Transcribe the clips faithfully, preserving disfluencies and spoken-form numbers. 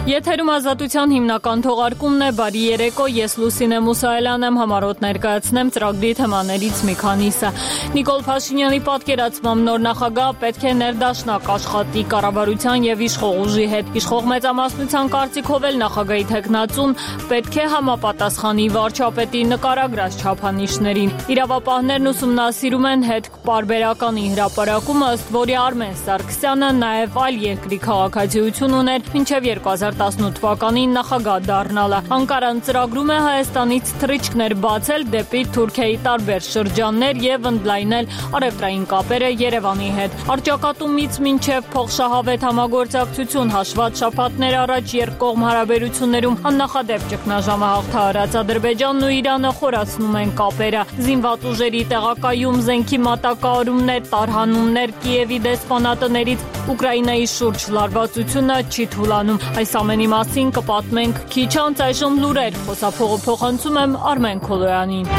Եթերում ազատության հիմնական թողարկումն է, բարի երեկո, ես Լուսինե Մուսայելյան եմ, համառոտ ներկայացնեմ ծրագրի թեմաներից մի քանիսը։ Նիկոլ Փաշինյանի պատկերացմամբ նոր նախագահ պետք է ներդաշնակ աշխատի կառավարության եւ իշխող ուժի հետ։ Իշխող մեծամասնության կարծիքով էլ նախագահի թեկնածուն պետք է համապատասխանի վարչապետի նկարագրած չափանիշներին։ Իրավապահներն ուսումնասիրում են հետ պարբերականի հրապարակումը, ըստ որի Արմեն Սարգսյանը նաեւ այլ երկրի քաղաքացիություն ուներ մինչեւ երկու հազար տասնութ թվականին նախագահ դառնալը։ Անկարան ծրագրում է Հայաստանից թռիչքներ բացել դեպի Թուրքիայի տարբեր շրջաններ եւ ընդլայնել առևտրային կապերը Երևանի հետ։ Արճակատումից մինչեւ փոխշահավետ համագործակցություն հաշված շաբաթներ առաջ երկկողմ հարաբերություններում աննախադեպ ճգնաժամը հաղթահարած Ադրբեջանն ու Իրանը խորացնում են կապերը։ Զինված ուժերի տեղակայում, զենքի մատակարարումներ, տարհանումներ, Կիևի դեսպանատներից Ուկրաինայի շուրջ լարվածությունը չի թուլանում։ Այս ամենի մասին կպատմենք քիչ անց, այժմ լուրեր, խոսափողը փոխանցում եմ Արմեն Քոլոյանին։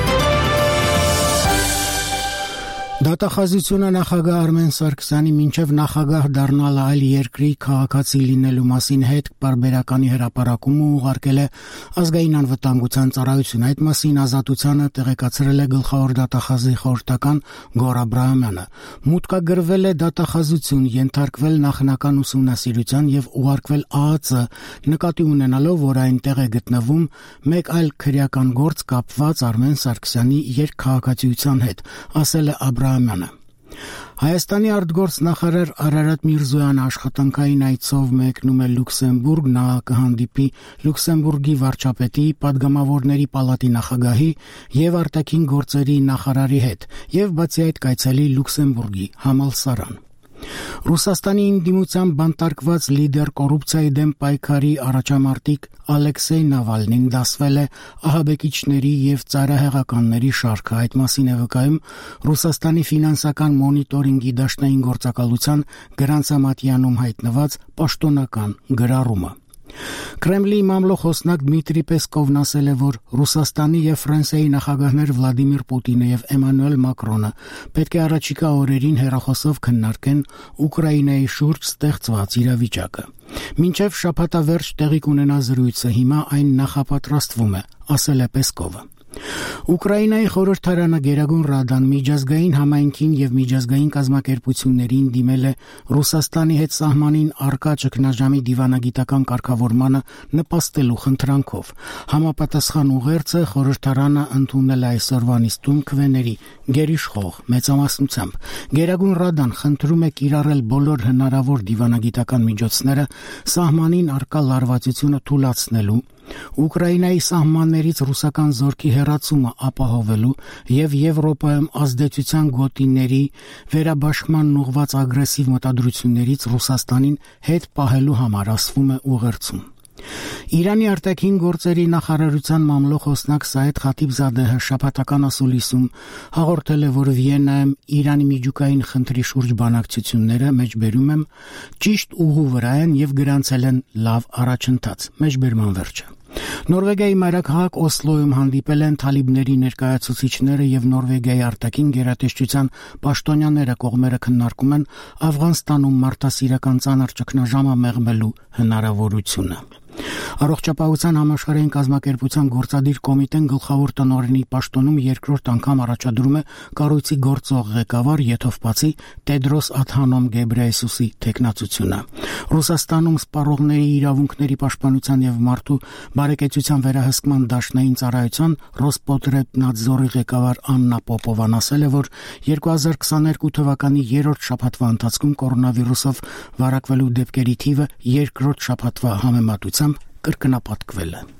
Դատախազությունը նախագահ Արմեն Սարգսյանի մինչև նախագահ դառնալ այլ երկրի քաղաքացի լինելու մասին հետ պարբերականի հրապարակումը ուղարկել է ազգային անվտանգության ծառայությունը։ Այդ մասին Ազատությանը տեղեկացրել է գլխավոր դատախազի խորհրդական Գոռ Աբրահամյանը։ Մուտքագրվել է դատախազություն, ենթարկվել նախնական ուսումնասիրության եւ ուղարկվել ԱԱԾ, նկատի ունենալով, որ այնտեղ է գտնվում մեկ այլ քրեական գործ կապված Արմեն Սարգսյանի երկքաղաքացիության հետ, ասել է Աբրահամյանը։ Հայաստանի արտգործնախարար Արարատ Միրզոյանը աշխատանքային այցով մեկնում է Լյուքսեմբուրգ, նա կհանդիպի Լյուքսեմբուրգի վարչապետի, падգամավորների պալատի նախագահի եւ արտաքին գործերի նախարարի հետ եւ բացի այդ կայցելի Լյուքսեմբուրգի համալսարան։ Ռուսաստանի ինդիմության բանտարկված լիդեր կոռուպցիայի դեմ պայքարի առաջամարտիկ Ալեքսեյ Նավալնին դասվել է ահաբեկիչների եւ ծայրահեղականների շարքը։ Այդ մասին է վկայում Ռուսաստանի ֆինանսական մոնիտորինգի դաշնային գործակալության Գրանցամատյանում հայտնված պաշտոնական գրառումը։ Կրեմլի մամլոխոսնակ Դմիտրի Պեսկովն ասել է, որ Ռուսաստանի եւ Ֆրանսիայի նախագահներ Վլադիմիր Պուտինը եւ Էմանուել Մակրոնը պետք է առաջիկա օրերին հեռախոսով քննարկեն Ուկրաինայի շուրջ ստեղծված իրավիճակը։ Մինչև շաբաթավերջ տեղի կունենա զրույցը, հիմա այն նախապատրաստվում է, ասել է Պեսկովը։ Ուկրաինայի խորհրդարանը Գերագույն Ռադան միջազգային համայնքին եւ միջազգային կազմակերպություններին դիմել է Ռուսաստանի հետ սահմանին առկա ճգնաժամի դիվանագիտական կարգավորմանը նպաստելու խնդրանքով։ Համապատասխան ուղերձը խորհրդարանը ընդունել է այսօրվա նիստում քվեների գերիշխող մեծամասնությամբ։ Գերագույն Ռադան խնդրում է կիրառել բոլոր հնարավոր դիվանագիտական միջոցները սահմանին առկա լարվածությունը թույլատնելու, Ուկրաինայի սահմաններից ռուսական զորքի հեռացումը ապահովելու եւ Եվրոպայում ազդեցության գոտիների վերաբաշխման ուղղված ագրեսիվ մտադրություններից Ռուսաստանին հետ պահելու համար, ասվում է ուղերձում։ Իրանի արտաքին գործերի նախարարության մամլոխոսնակ Սայեդ Խաթիբզադեհը շաբաթական ասուլիսում հաղորդել է, որ Վիեննայում Իրանի միջուկային խնդրի շուրջ բանակցությունները մեջբերում են ճիշտ ուղու վրա են եւ գրանցել են լավ առաջընթաց։ Մեջբերման վերջը։ Նորվեգիայի մայրաքաղաք Օսլոյում հանդիպել են թալիբների ներկայացուցիչները եւ Նորվեգիայի արտաքին գերատեսչության պաշտոնյաները, կողմերը քննարկում են Աֆղանստանում մարդասիրական ծանր ճգնաժամը մեղմելու հնարավորությունը։ Առողջապահության համաշխարհային կազմակերպության գործադիր կոմիտեն գլխավոր տնօրենի պաշտոնում երկրորդ անգամ առաջադրում է կառույցի գործող ղեկավար Եթովպացի Տեդրոս Ադհանոմ Գեբրեյեսուսի թեկնածությունը։ Ռուսաստանում սպառողների իրավունքների պաշտպանության եւ մարդու բարեկեցության վերահսկման դաշնային ծառայության Ռոսպոտրեբնadzorի ղեկավար Աննա Պոպովան ասել է, որ երկու հազար քսաներկու թվականի երրորդ շաբաթվա ընթացքում կորոնավիրուսով վարակվելու դեպքերի թիվը երկրորդ շաբաթվա համեմատությամբ կրկնապատկվել է։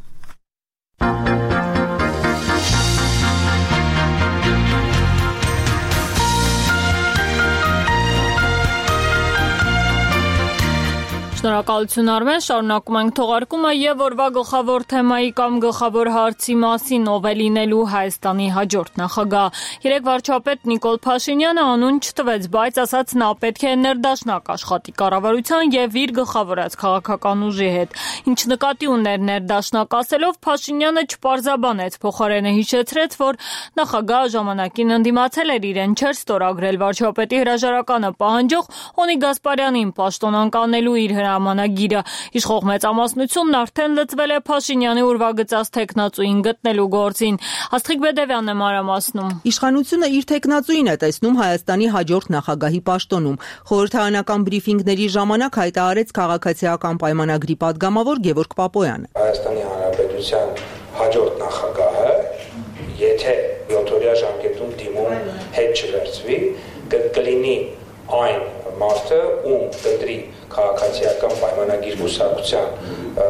Շնորհակալություն Արմեն, շարունակում ենք թողարկումը եւ օրվա գլխավոր թեմայի կամ գլխավոր հարցի մասին, ով է լինելու Հայաստանի հաջորդ նախագահ։ Երեկ վարչապետ Նիկոլ Փաշինյանը անուն չտվեց, բայց ասաց նա պետք է ներդաշնակ աշխատի կառավարության եւ իր գլխավորած քաղաքական ուժի հետ։ Ինչ նկատի ուներ ներդաշնակ ասելով, Փաշինյանը չպարզաբանեց, փոխարենը հիշեցրեց, որ նախագահը ժամանակին ընդդիմացել էր իրեն, չէր ստորագրել վարչապետի հրաժարականը պահանջող Հոնի Գասպարյանին պաշտոն անկանելու իր հրամանագիրը։ Իշխող մեծամասնությունն արդեն լծվել է Փաշինյանի ուրվագծած թեկնածուին գտնելու գործին։ Աստղիկ Բեդևյանն է մանրամասնում։ Իշխանությունը իր թեկնածուին է տեսնում Հայաստանի հաջորդ նախագահի պաշտոնում։ Խորհրդարանական բրիֆինգների ժամանակ հայտարարեց քաղաքացիական պայմանագրի պատգամավոր Գևորգ Պապոյանը։ Հայաստանի Հանրապետության հաջորդ նախագահը, եթե յոթօրյա ժամկետում դիմում հետ չվերցվի, կլինի այն մարդը, ում կտրի քաղաքացիական պայմանագիր կուսակցության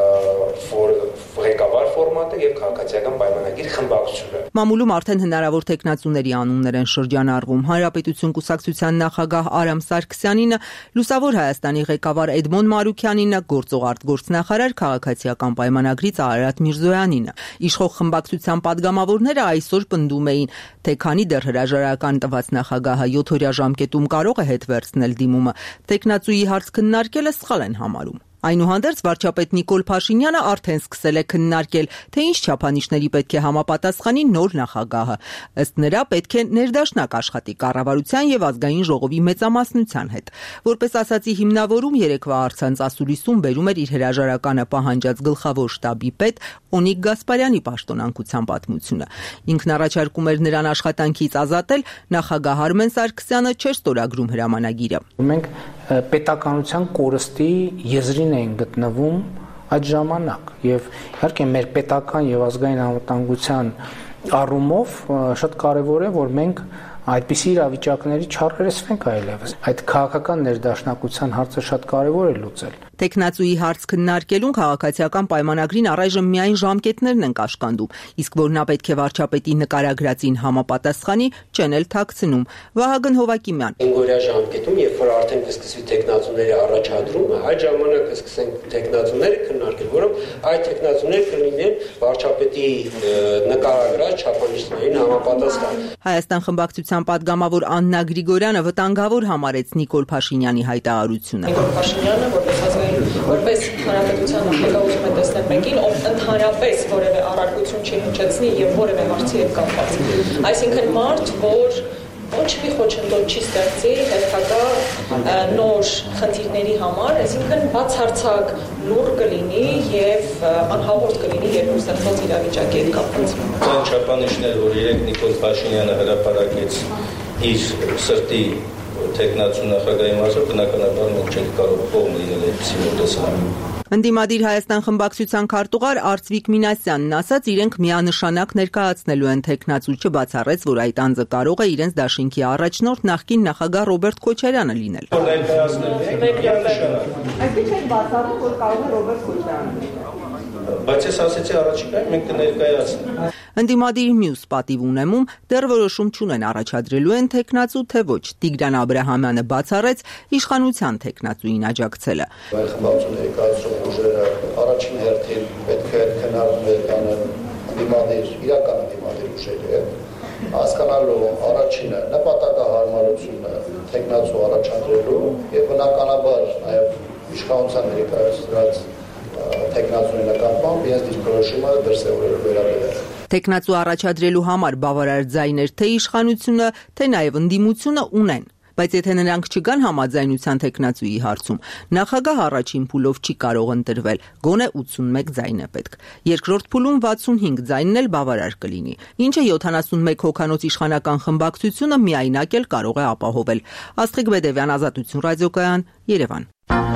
ղեկավար ֆորմատը եւ քաղաքացիական պայմանագիր խմբակցությունը։ Մամուլում արդեն հնարավոր տեխնացուների անուններ են շրջանառվում։ Հանրապետություն կուսակցության նախագահ Արամ Սարգսյանինը, Լուսավոր Հայաստանի ղեկավար Էդմոն Մարուքյանինը, գործող արտգործնախարար քաղաքացիական պայմանագրից Արարատ Միրզոյանինը։ Իշխող խմբակցության падգամավորները այսօր պնդում էին, թե քանի դեռ հրաժարական տված նախագահը յոթօրյա ժամկետում կարող է հետ վերցնել դիմումը, տեխնացուի հարց քննարկելը սխալ են համարում։ Այնուհանդերձ վարչապետ Նիկոլ Փաշինյանը արդեն սկսել է քննարկել, թե ինչ չափանիշների պետք է համապատասխանի նոր նախագահը։ Ըստ նրա պետք է ներդաշնակ աշխատի կառավարության եւ ազգային ժողովի մեծամասնության հետ։ Որպես ասացի հիմնավորում երեկվա առցանց ասուլիսում բերում էր իր հրաժարականը պահանջած գլխավոր շտաբի պետ Օնիկ Գասպարյանի պաշտոնանկության պատմությունը։ Ինքն առաջարկում էր նրան աշխատանքից ազատել, նախագահ Արմեն Սարգսյանը չէր ստորագրում հրամանագիրը։ Մենք պետականության կորստի եզրին էին գտնվում այդ ժամանակ եւ իհարկե մեր պետական եւ ազգային անվտանգության առումով շատ կարեւոր է որ մենք այդպիսի իրավիճակների չառերեսվենք այլևս։ Այդ քաղաքական ներդաշնակության հարցը շատ կարեւոր է լուծել։ Տեխնացուի հարց քննարկելուն քաղաքացիական պայմանագրին առայժմ միայն ժամկետներն են կաշկանդում, իսկ որ նա պետք է վարչապետի նկարագրածին համապատասխանի, չեն էլ թաքցնում։ Վահագն Հովակիմյան։ Ինգորյա ժամկետում, երբ որ արդեն կսկսվի տեխնացուների առաջադրումը, այդ ժամանակ կսկսենք տեխնացուները քննարկել, որոնք այդ տեխնացուները կլինեն վարչապետի նկարագրած չափանիշներին համապատասխան։ Հայաստան խմբակցության падգամավոր Աննա Գրիգորյանը վտանգավոր համարեց Նիկոլ Փաշինյանի հայտարարությունը։ Նիկոլ Փաշինյանը որպես որպես հանրապետության նախագահ ուզում է տեսնել մեկին, ով ընդհանրապես որևէ առարկություն չի հնչեցնի եւ որևէ հարցի հետ կապված։ Այսինքն մարդ, որ ոչ մի խոչընդոտ չի ստեղծի հետագա նոր խնդիրների համար, այսինքն բացարձակ լուր կլինի եւ անհաղորդ կլինի երկու ստեղծված իրավիճակի հետ կապված։ Այն չափանիշներ, որ երեք Նիկոլ Փաշինյանը հրապարակեց իր սրտի տեխնացու նախագահի մասով, բնականաբար մենք չենք կարող կողմ լինել այդպիսի մոտեցման։ Ընդդիմադիր Հայաստան խմբակցության քարտուղար Արծվիկ Մինասյանն ասաց, իրենք միանշանակ ներկայացնելու են տեխնացու, չբացառեց, որ այդ անձը կարող է իրենց դաշինքի առաջնորդ նախկին նախագահ Ռոբերտ Քոչարյանը լինել։ Այսինքն չեք բացառում, որ կարող է Ռոբերտ Քոչարյանը։ Բայց ես ասեցի առաջիկայում մենք կներկայացնենք։ Ընդդիմադիր մյուս պատիվ ունեմում դեռ որոշում չունեն առաջադրելու են տեխնացու, թե ոչ։ Տիգրան Աբրահամյանը բացառեց իշխանության տեխնացուին աջակցելը։ Այս խմբակցության ներկայացում ուժերը առաջին հերթին պետք է քննարկվել կանեն ընդդիմադիր, իրական ընդդիմադիր ուժերը, հասկանալու առաջինը նպատակահարմարությունը տեխնացու առաջադրելու եւ բնականաբար նաեւ իշխանության ներկայացրած տեխնացուի նկատմամբ իրենց դիրքորոշումը դրսևորելու վերաբերյալ։ Տեխնացու առաջադրելու համար բավարար ձայներ թե իշխանությունը, թե նաև ընդդիմությունը ունեն, բայց եթե նրանք չգան համաձայնության տեխնացուի հարցում, նախագահ առաջին փուլով չի կարող ընտրվել, գոնե ութսունմեկ ձայն է պետք։ Երկրորդ փուլում վաթսունհինգ ձայնն էլ բավարար կլինի, ինչը յոթանասունմեկ հոգանոց իշխանական խմբակցությունը միայնակ էլ կարող է ապահովել։ Աստղիկ Բեդևյան, Ազատություն ռադիոկայան, Երևան։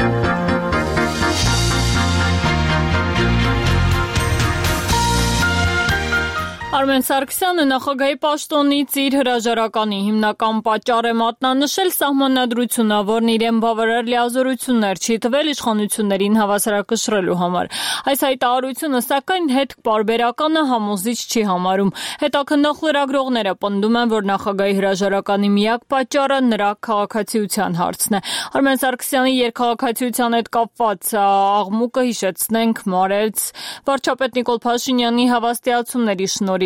Արմեն Սարգսյանը նախագահի պաշտոնից իր հրաժարականի հիմնական պատճառ է մատնանշել սահմանադրությունը, որն իրեն բավարար լիազորություններ չի տվել իշխանություններին հավասարակշռելու համար։ Այս հայտարարությունը սակայն հետ պարբերականը համոզիչ չի համարում։ Հետաքննող լրագրողները պնդում են, որ նախագահի հրաժարականի միակ պատճառը նրա քաղաքացիության հարցն է։ Արմեն Սարգսյանի երկքաղաքացիության հետ կապված աղմուկը հիշեցնենք մարեց վարչապետ Նիկոլ Փաշինյանի հավաստիացումների շնորհիվ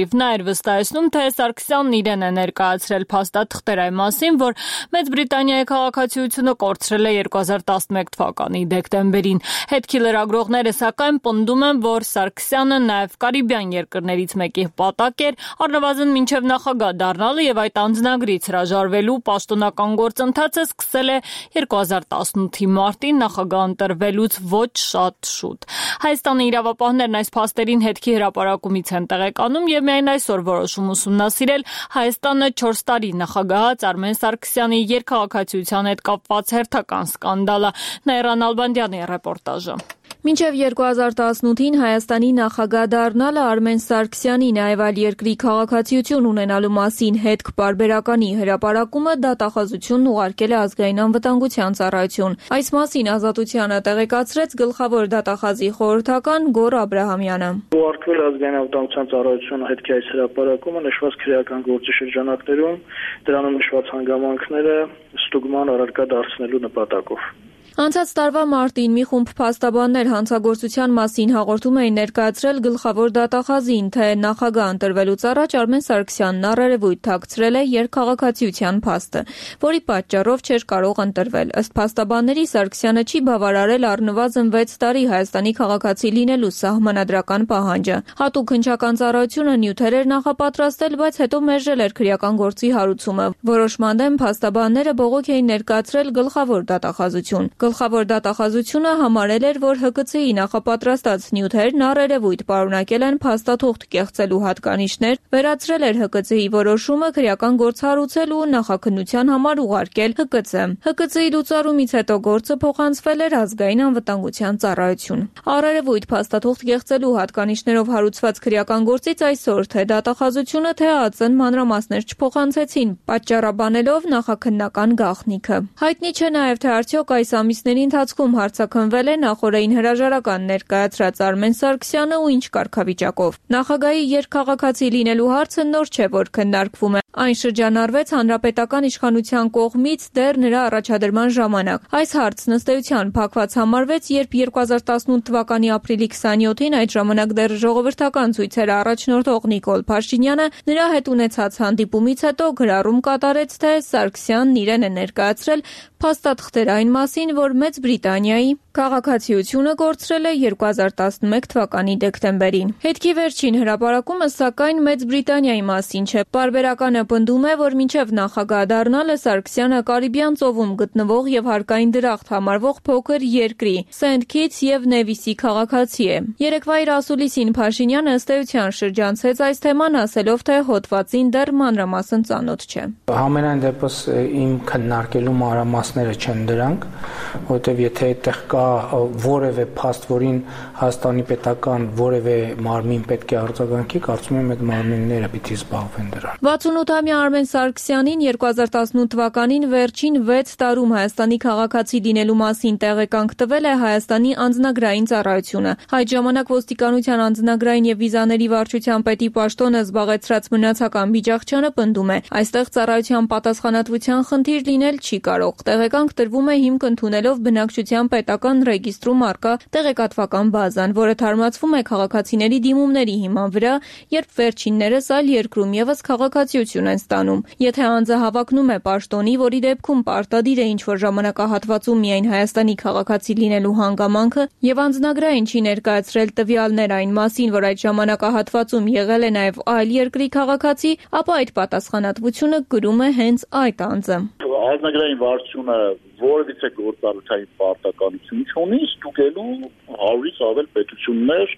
շերիֆն է վստահեցնում, թե Սարգսյանն իրեն է ներկայացրել փաստաթղթեր այն մասին, որ Մեծ Բրիտանիայի քաղաքացիությունը կորցրել է երկու հազար տասնմեկ թվականի դեկտեմբերին։ Հետքի լրագրողները սակայն պնդում են, որ Սարգսյանը նաև Կարիբյան երկրներից մեկի պատակ էր, առնվազն մինչև նախագահ դառնալը եւ այդ անձնագրից հրաժարվելու պաշտոնական գործընթացը սկսել է երկու հազար տասնութի մարտին նախագահ ընտրվելուց ոչ շատ շուտ։ Հայաստանի իրավապահներն այս փաստերին հետքի հրապարակումից են տեղեկանում եւ միայն այսօր որոշում ուսումնասիրել Հայաստանը չորս տարի նախագահած Արմեն Սարգսյանի երկքաղաքացիության հետ կապված հերթական սկանդալը։ Նաիրա Նալբանդյանի ռեպորտաժը։ Մինչև երկու հազար տասնութին Հայաստանի նախագահ դառնալը Արմեն Սարգսյանի նաև այլ երկրի քաղաքացիություն ունենալու մասին հետք պարբերականի հրապարակումը դատախազությունն ուղարկել է ազգային անվտանգության ծառայություն։ Այս մասին Ազատությանը տեղեկացրեց գլխավոր դատախազի խորհրդական Գոռ Աբրահամյանը։ Ուղարկվել ազգային անվտանգության ծառայությունը հետքի այս հրապարակումը նշված քրեական գործի շրջանակներում դրանում նշված հանգամանքները ստուգման առարկա դարձնելու նպատակով։ Անցած տարվա մարտին մի խումբ փաստաբաններ հանցագործության մասին հաղորդում էին ներկայացրել գլխավոր դատախազին, թե նախագահ ընտրվելուց առաջ Արմեն Սարգսյանն առերևույթ թաքցրել է երկքաղաքացիության փաստը, որի պատճառով չէր կարող ընտրվել։ Ըստ փաստաբանների Սարգսյանը չի բավարարել առնվազն վեց տարի Հայաստանի քաղաքացի լինելու սահմանադրական պահանջը։ Հատուկ հնչական ծառայությունը նյութեր էր նախապատրաստել, բայց հետո մերժել էր քրեական գործի հարուցումը։ Որոշման դեմ փաստաբանները բողոք էին ներկայացրել գլխավոր դատախազություն։ Գլխավոր դատախազությունը համարել էր, որ ՀԿՑ-ի նախապատրաստած նյութերն առերևույթ պարունակել են փաստաթուղթ կեղծելու հատկանիշներ, վերացրել էր ՀԿՑ-ի որոշումը քրեական գործ հարուցել ու նախաքննության համար ուղարկել ՀԿՑ։ ՀԿՑ-ի լուծարումից հետո գործը փոխանցվել էր ազգային անվտանգության ծառայություն։ Առերևույթ փաստաթուղթ կեղծելու հատկանիշներով հարուցված քրեական գործից այսօր թե դատախազությունը, թե ԱԾ-ն մանրամասներ չփոխանցեցին, պատճառաբանելով նախաքննական գաղտնիքը։ Հայտնի չէ նաև, թե արդյոք այս ամիսների ընթացքում հարցաքննվել է նախօրեին հրաժարական ներկայացրած Արմեն Սարգսյանը ու ինչ կարգավիճակով։ Նախագահի երկքաղաքացի լինելու հարցը նոր չէ, որ քննարկվում է։ Այն շրջանառվեց հանրապետական իշխանության կողմից դեռ նրա առաջադրման ժամանակ։ Այս հարցն ըստ էության փակված համարվեց, երբ երկու հազար տասնութ թվականի ապրիլի քսանյոթին այդ ժամանակ դեռ ժողովրդական ցույցերը առաջնորդող Նիկոլ Փաշինյանը նրա հետ ունեցած հանդիպումից հետո գրառում կատարեց, թե Սարգսյանն իրեն է ներկայացրել փաստաթղթեր այն մասին, որ Մեծ Բրիտանիայի քաղաքացիությունը կորցրել է երկու հազար տասնմեկ թվականի դեկտեմբերին։ Հետքի վերջին հրապարակումը սակայն Մեծ Բրիտանիայի մասին չէ։ Պարբերականը պնդում է, որ մինչև նախագահ դառնալը Սարգսյանը Կարիբյան ծովում գտնվող եւ հարկային դրախտ համարվող փոքր երկրի Սենթ Քիթս եւ Նևիսի քաղաքացի է։ Երեկվա իր ասուլիսին Փաշինյանը ըստ էության շրջանցեց այս թեման, ասելով, թե հոդվածին դեռ մանրամասն ծանոթ չէ։ Համենայն դեպս իմ քննարկելու մանրամասները չեն դրանք, որտեվ եթե այդտեղ կա որևէ փաստ, որին Հայաստանի պետական որևէ մարմին պետք է արձագանքի, կարծում եմ այդ մարմինները պիտի զբաղվեն դրան։ վաթսունութամյա Արմեն Սարգսյանին երկու հազար տասնութ թվականին վերջին վեց տարում Հայաստանի քաղաքացի լինելու մասին տեղեկանք տվել է Հայաստանի անձնագրային ծառայությունը։ Այդ ժամանակ ոստիկանության անձնագրային եւ վիզաների վարչության պետի պաշտոնը զբաղեցրած Մնացական Բիջախչյանը պնդում է, այստեղ ծառայության պատասխանատվության խնդիր լինել չի կարող։ Տեղեկանք տրվում է հիմք ընդունելով բնակչության պետական ռեգիստրում առկա տեղեկատվական բազան, որը թարմացվում է քաղաքացիների դիմումների հիման վրա, երբ վերջիններս այլ երկրում եւս քաղաքացիություն են ստանում։ Եթե անձը հավակնում է պաշտոնի, որի դեպքում պարտադիր է ինչ-որ ժամանակահատվածում միայն Հայաստանի քաղաքացի լինելու հանգամանքը եւ անձնագրային չի ներկայացրել տվյալներ այն մասին, որ այդ ժամանակահատվածում եղել է նաեւ այլ երկրի քաղաքացի, ապա այդ պատասխանատվությունը կրում է հենց այդ անձը։ Անձնագրային վարչությունը որևիցե գործառույթային պարտականություն չունի ստուգելու հարյուրից ավել պետություններ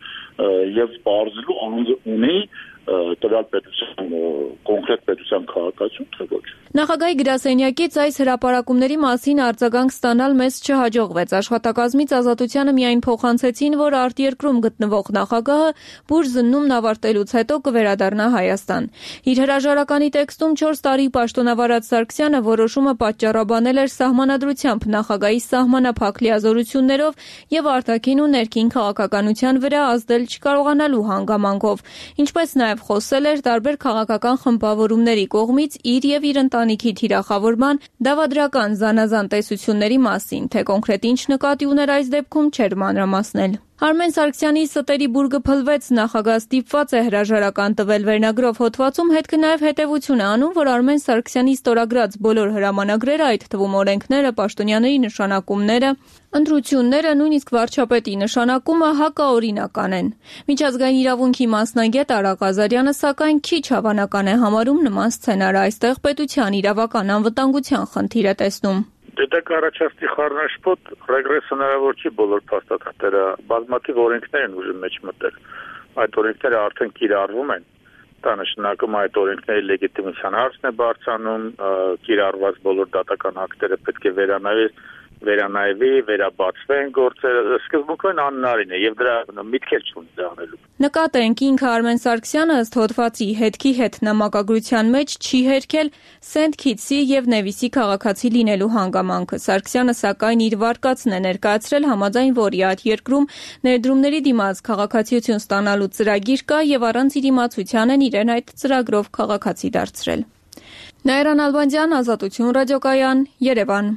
եւ բարձրելու անձը ունի տվյալ պետության կոնկրետ պետության քաղաքացիություն թե ոչ։ Նախագահի գրասենյակից այս հրապարակումների մասին արձագանք ստանալ մեզ չհաջողվեց։ Աշխատակազմից Ազատությանը միայն փոխանցեցին, որ արտերկրում գտնվող նախագահը բուր զննումն ավարտելուց հետո կվերադառնա Հայաստան։ Իր հրաժարականի տեքստում չորս տարի պաշտոնավարած Սարգսյանը որոշումը պատճառաբանել էր սահմանադրությամբ նախագահի սահմանափակ լիազորություններով եւ արտաքին ու ներքին քաղաքականության վրա ազդել չկարողանալու հանգամանքով, ինչպես նաեւ խոսել էր տարբեր քաղաքական խմբավորումների կողմից իր եւ իր ընտանիքի թիրախավորման դավադրական զանազան տեսությունների մասին, թե կոնկրետ ինչ նկատի ուներ այս դեպքում չէր մանրամասնել։ Արմեն Սարգսյանի ստերի բուրգը փլվեց, նախագահ ստիպված է հրաժարական տվել վերնագրով հոդվածում, հետքը նաև հետևություն է անում, որ Արմեն Սարգսյանի ստորագրած բոլոր հրամանագրերը, այդ թվում օրենքները, պաշտոնյաների նշանակումները, ընտրությունները, նույնիսկ վարչապետի նշանակումը հակաօրինական են։ Միջազգային իրավունքի մասնագետ Արաղ Ազարյանը սակայն քիչ հավանական է համարում նման սցենարը, այստեղ պետության իրավական անվտանգության խնդիր է տեսնում։ Դե կառաջացնի խառնաշփոթ ռեգրես հնարավոր չի բոլոր փաստաթղթերը, բազմաթիվ օրենքներ են ուժի մեջ մտել։ Այդ օրենքները արդեն կիրառվում են։ Դա նշանակում է այդ օրենքների լեգիտիմության հարցն է բարձրանում, կիրառված բոլոր դատական ակտերը պետք է վերանայվեն, վերանայվի, վերաբացվեն գործերը, սկզբունքորեն անհնարին է եւ դրա միտքեր չունի դա անելու։ Նկատենք ինքը Արմեն Սարգսյանը ըստ հոդվածի հետքի հետ նամակագրության մեջ չի հերքել Սենթ Քիթսի եւ Նևիսի քաղաքացի լինելու հանգամանքը։ Սարգսյանը սակայն իր վարկածն է ներկայացրել, համաձայն որի այդ երկրում ներդրումների դիմաց քաղաքացիություն ստանալու ծրագիր կա եւ առանց իր իմացության են իրեն այդ ծրագրով քաղաքացի դարձրել։ Նաիրան Ալբանդյան, Ազատություն ռադիոկայան, Երևան։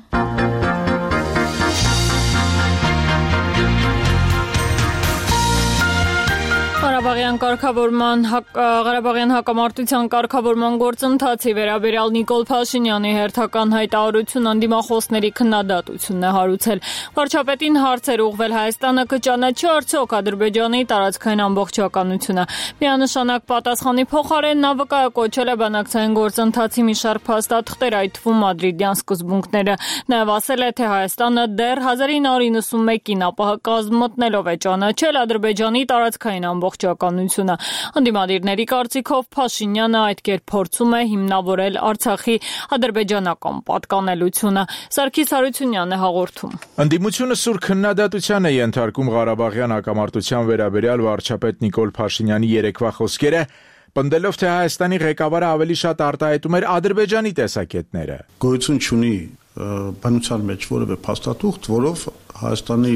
Ղարաբաղյան կարգավորման Ղարաբաղյան հակամարտության կարգավորման գործընթացի վերաբերյալ Նիկոլ Փաշինյանի հերթական հայտարարությունը ընդդիմախոսների քննադատությունն է հարուցել։ Վարչապետին հարցեր ուղղվել Հայաստանը կճանաչի արդյոք Ադրբեջանի տարածքային ամբողջականությունը։ Միանշանակ պատասխանի փոխարեն նա վկայակոչել է բանակցային գործընթացի մի շարք փաստաթղթեր, այդ թվում մադրիդյան սկզբունքները։ Նաև ասել է, թե Հայաստանը դեռ հազար ինը հարյուր իննսունմեկին ԱՊՀ մտնելով է ճանաչել Ադրբեջանի տարածքային ամբողջականությունը։ Ընդդիմադիրների կարծիքով Փաշինյանը այդ կերպ փորձում է հիմնավորել Արցախի ադրբեջանական պատկանելությունը։ Սարգիս Հարությունյանն է հաղորդում։ Ընդդիմությունը սուր քննադատության է ենթարկում Ղարաբաղյան հակամարտության վերաբերյալ վարչապետ Նիկոլ Փաշինյանի երեկվա խոսքերը, պնդելով, թե Հայաստանի ղեկավարը ավելի շատ արտահայտում էր Ադրբեջանի տեսակետները։ Գոյություն չունի բնության մեջ որևէ փաստաթուղթ, որով Հայաստանի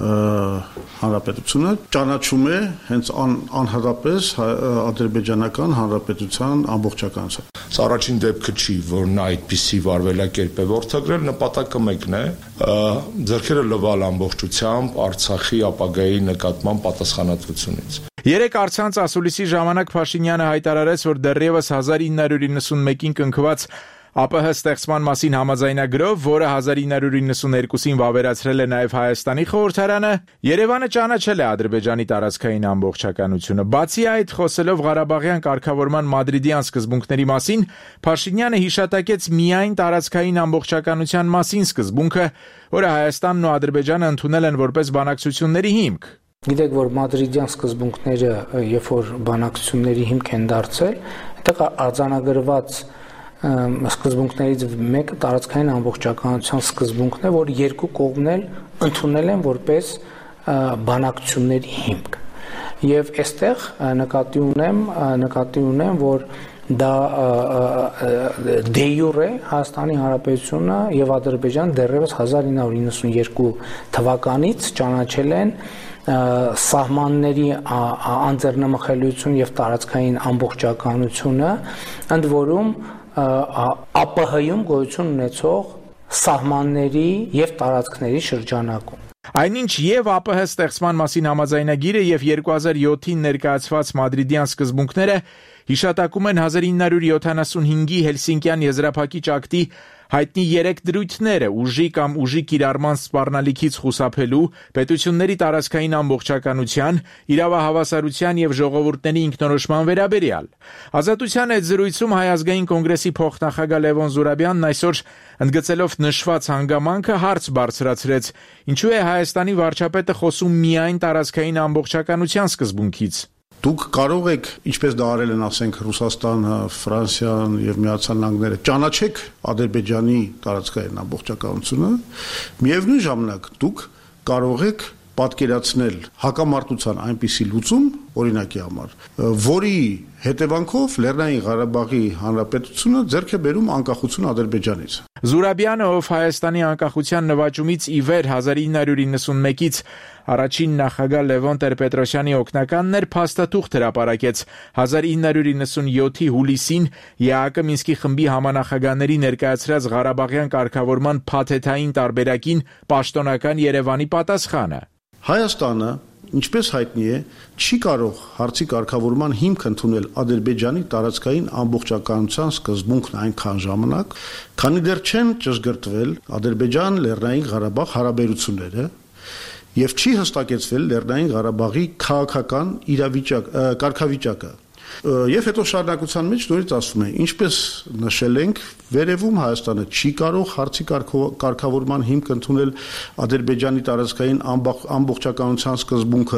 Հանրապետությունը ճանաչում է հենց անհատապես ադրբեջանական հանրապետության ամբողջականությունը։ Սա առաջին դեպքը չի, որ նա այդպիսի վարվելակերպ է որդեգրել, նպատակը մեկն է՝ ձեռքերը լվալ ամբողջությամբ Արցախի ապագայի նկատմամբ պատասխանատվությունից։ Երեք առցանց ասուլիսի ժամանակ Փաշինյանը հայտարարեց, որ դեռևս հազար ինը հարյուր իննսունմեկին կնքված ԱՊՀ ստեղծման մասին համաձայնագրով, որը հազար ինը հարյուր իննսուներկուսին վավերացրել է նաև Հայաստանի խորհրդարանը, Երևանը ճանաչել է Ադրբեջանի տարածքային ամբողջականությունը։ Բացի այդ, խոսելով Ղարաբաղյան կարգավորման մադրիդյան սկզբունքների մասին, Փաշինյանը հիշատակեց միայն տարածքային ամբողջականության մասին սկզբունքը, որը Հայաստանն ու Ադրբեջանը ընդունել են որպես բանակցությունների հիմք։ Գիտեք, որ մադրիդյան սկզբունքները, երբ որ բանակցությունների հիմք են դարձել, այդտեղ արձանագրված սկզբունքներից մեկը տարածքային ամբողջականության սկզբունքն է, որ երկու կողմն էլ ընդունել են որպես բանակցությունների հիմք։ Եվ այստեղ նկատի ունեմ, նկատի ունեմ, որ դա դե յուրե Հայաստանի Հանրապետությունը եւ Ադրբեջանը դեռևս հազար ինը հարյուր իննսունյոթ թվականից ճանաչել են սահմանների անձեռնմխելիություն եւ տարածքային ամբողջականությունը, ընդ որում ԱՊՀ-ում գոյություն ունեցող սահմանների եւ տարածքների շրջանակում։ Այնինչ եւ ԱՊՀ ստեղծման մասին համաձայնագիրը եւ երկու հազար յոթին ներկայացված մադրիդյան սկզբունքները հիշատակում են հազար ինը հարյուր յոթանասունհինգի Հելսինկյան եզրափակիչ ակտի հայտնի երեք դրույթները՝ ուժի կամ ուժի կիրառման սպառնալիքից խուսափելու, պետությունների տարածքային ամբողջականության, իրավահավասարության եւ ժողովուրդների ինքնորոշման վերաբերյալ։ Ազատության այդ զրույցում Հայ ազգային կոնգրեսի փոխնախագահ Լևոն Զուրաբյանն այսօր ընդգծելով նշված հանգամանքը հարց բարձրացրեց. ինչու է Հայաստանի վարչապետը խոսում միայն տարածքային ամբողջականության սկզբունքից։ Դուք կարող եք, ինչպես դա արել են, ասենք, Ռուսաստանը, Ֆրանսիան եւ Միացյալ Նահանգները, ճանաչեք Ադրբեջանի տարածքային ամբողջականությունը, միևնույն ժամանակ դուք կարող եք պատկերացնել հակամարտության այնպիսի լուծում, օրինակի համար, որի հետևանքով Լեռնային Ղարաբաղի Հանրապետությունը ձեռք է բերում անկախություն Ադրբեջանից։ Զուրաբյանը, ով Հայաստանի անկախության նվաճումից ի վեր հազար ինը հարյուր իննսունմեկից առաջին նախագահ Լևոն Տեր-Պետրոսյանի օգնականն էր, փաստաթուղթ հրապարակեց հազար ինը հարյուր իննսունյոթի հուլիսին ԵԱՀԿ Մինսկի խմբի համանախագահների ներկայացրած Ղարաբաղյան կարգավորման փաթեթային տարբերակին պաշտոնական Երևանի պատասխանը։ Հայաստանը ինչպես հայտնի է, չի կարող հարցի կարգավորման հիմք ընդունել Ադրբեջանի տարածքային ամբողջականության սկզբունքն այնքան ժամանակ, քանի դեռ չեն ճշգրտվել Ադրբեջան-Լեռնային Ղարաբաղ հարաբերությունները եւ չի հստակեցվել Լեռնային Ղարաբաղի քաղաքական իրավիճակ կարգավիճակը։ Եվ հետո շարունակության մեջ նորից ասում է, ինչպես նշել ենք, վերևում Հայաստանը չի կարող հարցի կարգավորման հիմք ընդունել Ադրբեջանի տարածքային ամբողջականության սկզբունքը,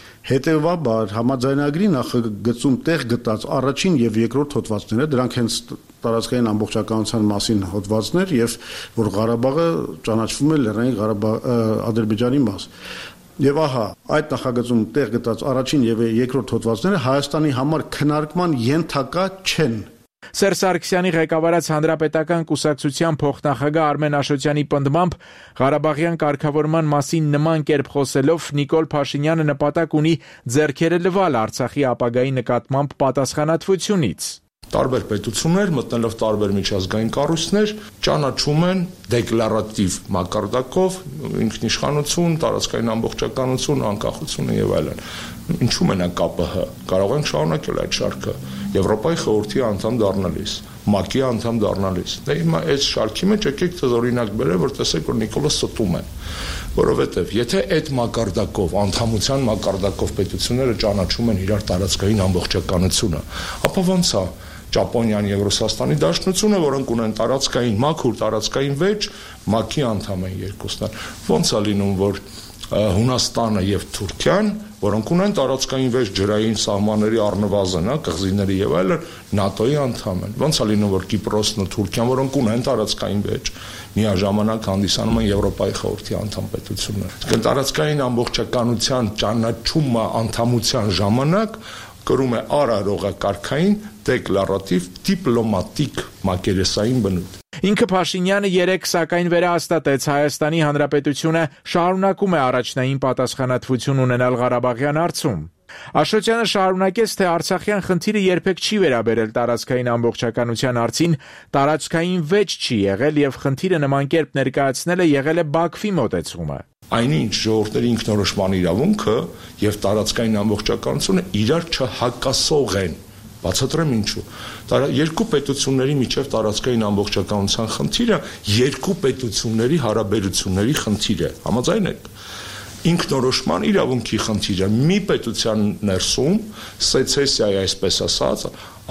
հետևաբար համաձայնագրի նախագծում տեղ գտած առաջին եւ երկրորդ հոդվածները, դրանք հենց տարածքային ամբողջականության մասին հոդվածներ եւ որ Ղարաբաղը ճանաչվում է Լեռնային Ղարաբաղ Ադրբեջանի մաս։ Եվ ահա այդ նախագծում տեղ գտած առաջին եւ երկրորդ հոդվածները Հայաստանի համար քննարկման ենթակա չեն։ Սերժ Սարգսյանի ղեկավարած Հանրապետական կուսակցության փոխնախագահ Արմեն Աշոտյանի պնդմամբ Ղարաբաղյան կարգավորման մասին նման կերպ խոսելով Նիկոլ Փաշինյանը նպատակ ունի ձեռքերը լվալ Արցախի ապագայի նկատմամբ պատասխանատվությունից։ Տարբեր պետություններ մտնելով տարբեր միջազգային կառույցներ ճանաչում են դեկլարատիվ մակարդակով ինքնիշխանություն, տարածքային ամբողջականություն, անկախություն եւ այլն։ Ինչու մենակ ԿՊՀ, կարող ենք շարունակել այդ շարքը Եվրոպայի խորհրդի անդամ դառնալիս, ՄԱԿ-ի անդամ դառնալիս։ Դե հիմա այս շարքի մեջ եկեք դες օրինակ բերել, որ տեսեք որ Նիկոլը ստում է, որովհետեւ եթե այդ մակարդակով, անդամության մակարդակով պետությունները ճանաչում են իրար տարածքային ամբողջականությունը, ապա ո՞նց է Ճապոնիան եւ Ռուսաստանի Դաշնությունը, որոնք ունեն տարածքային մաքուր տարածքային վեճ, ՄԱԿ-ի անդամ են երկուսն։ Ոնց է լինում, որ Հունաստանը եւ Թուրքիան, որոնք ունեն տարածքային վեճ ջրային սահմանների առնվազն, հա, կղզիների եւ այլն, ՆԱՏՕ-ի անդամ են։ Ոնց է լինում, որ Կիպրոսն ու Թուրքիան, որոնք ունեն տարածքային վեճ, միաժամանակ հանդիսանում են Եվրոպայի խորհրդի անդամ պետություններ։ Իսկ տարածքային ամբողջականության ճանաչումը անդամության ժամանակ կրում է արարողակարգային դեկլարատիվ դիպլոմատիկ մակերեսային բնույթ։ Ինքը Փաշինյանը երեկ սակայն վերահաստատեց Հայաստանի Հանրապետությունը շարունակում է առաջնային պատասխանատվություն ունենալ Ղարաբաղյան հարցում։ Աշոտյանը շարունակեց, թե Արցախյան խնդիրը երբեք չի վերաբերել տարածքային ամբողջականության հարցին, տարածքային վեճ չի եղել եւ խնդիրը նման կերպ ներկայացնելը եղել է Բաքվի մոտեցումը։ Այնինչ ժողովրդների ինքնորոշման իրավունքը եւ տարածքային ամբողջականությունը իրար չհակասող են։ Բացատրեմ ինչու։ Երկու պետությունների միջև տարածքային ամբողջականության խնդիրը երկու պետությունների հարաբերությունների խնդիր է։ Համաձայն եք։ Ինքնորոշման իրավունքի խնդիրը մի պետության ներսում սեցեսիայի, այսպես ասած,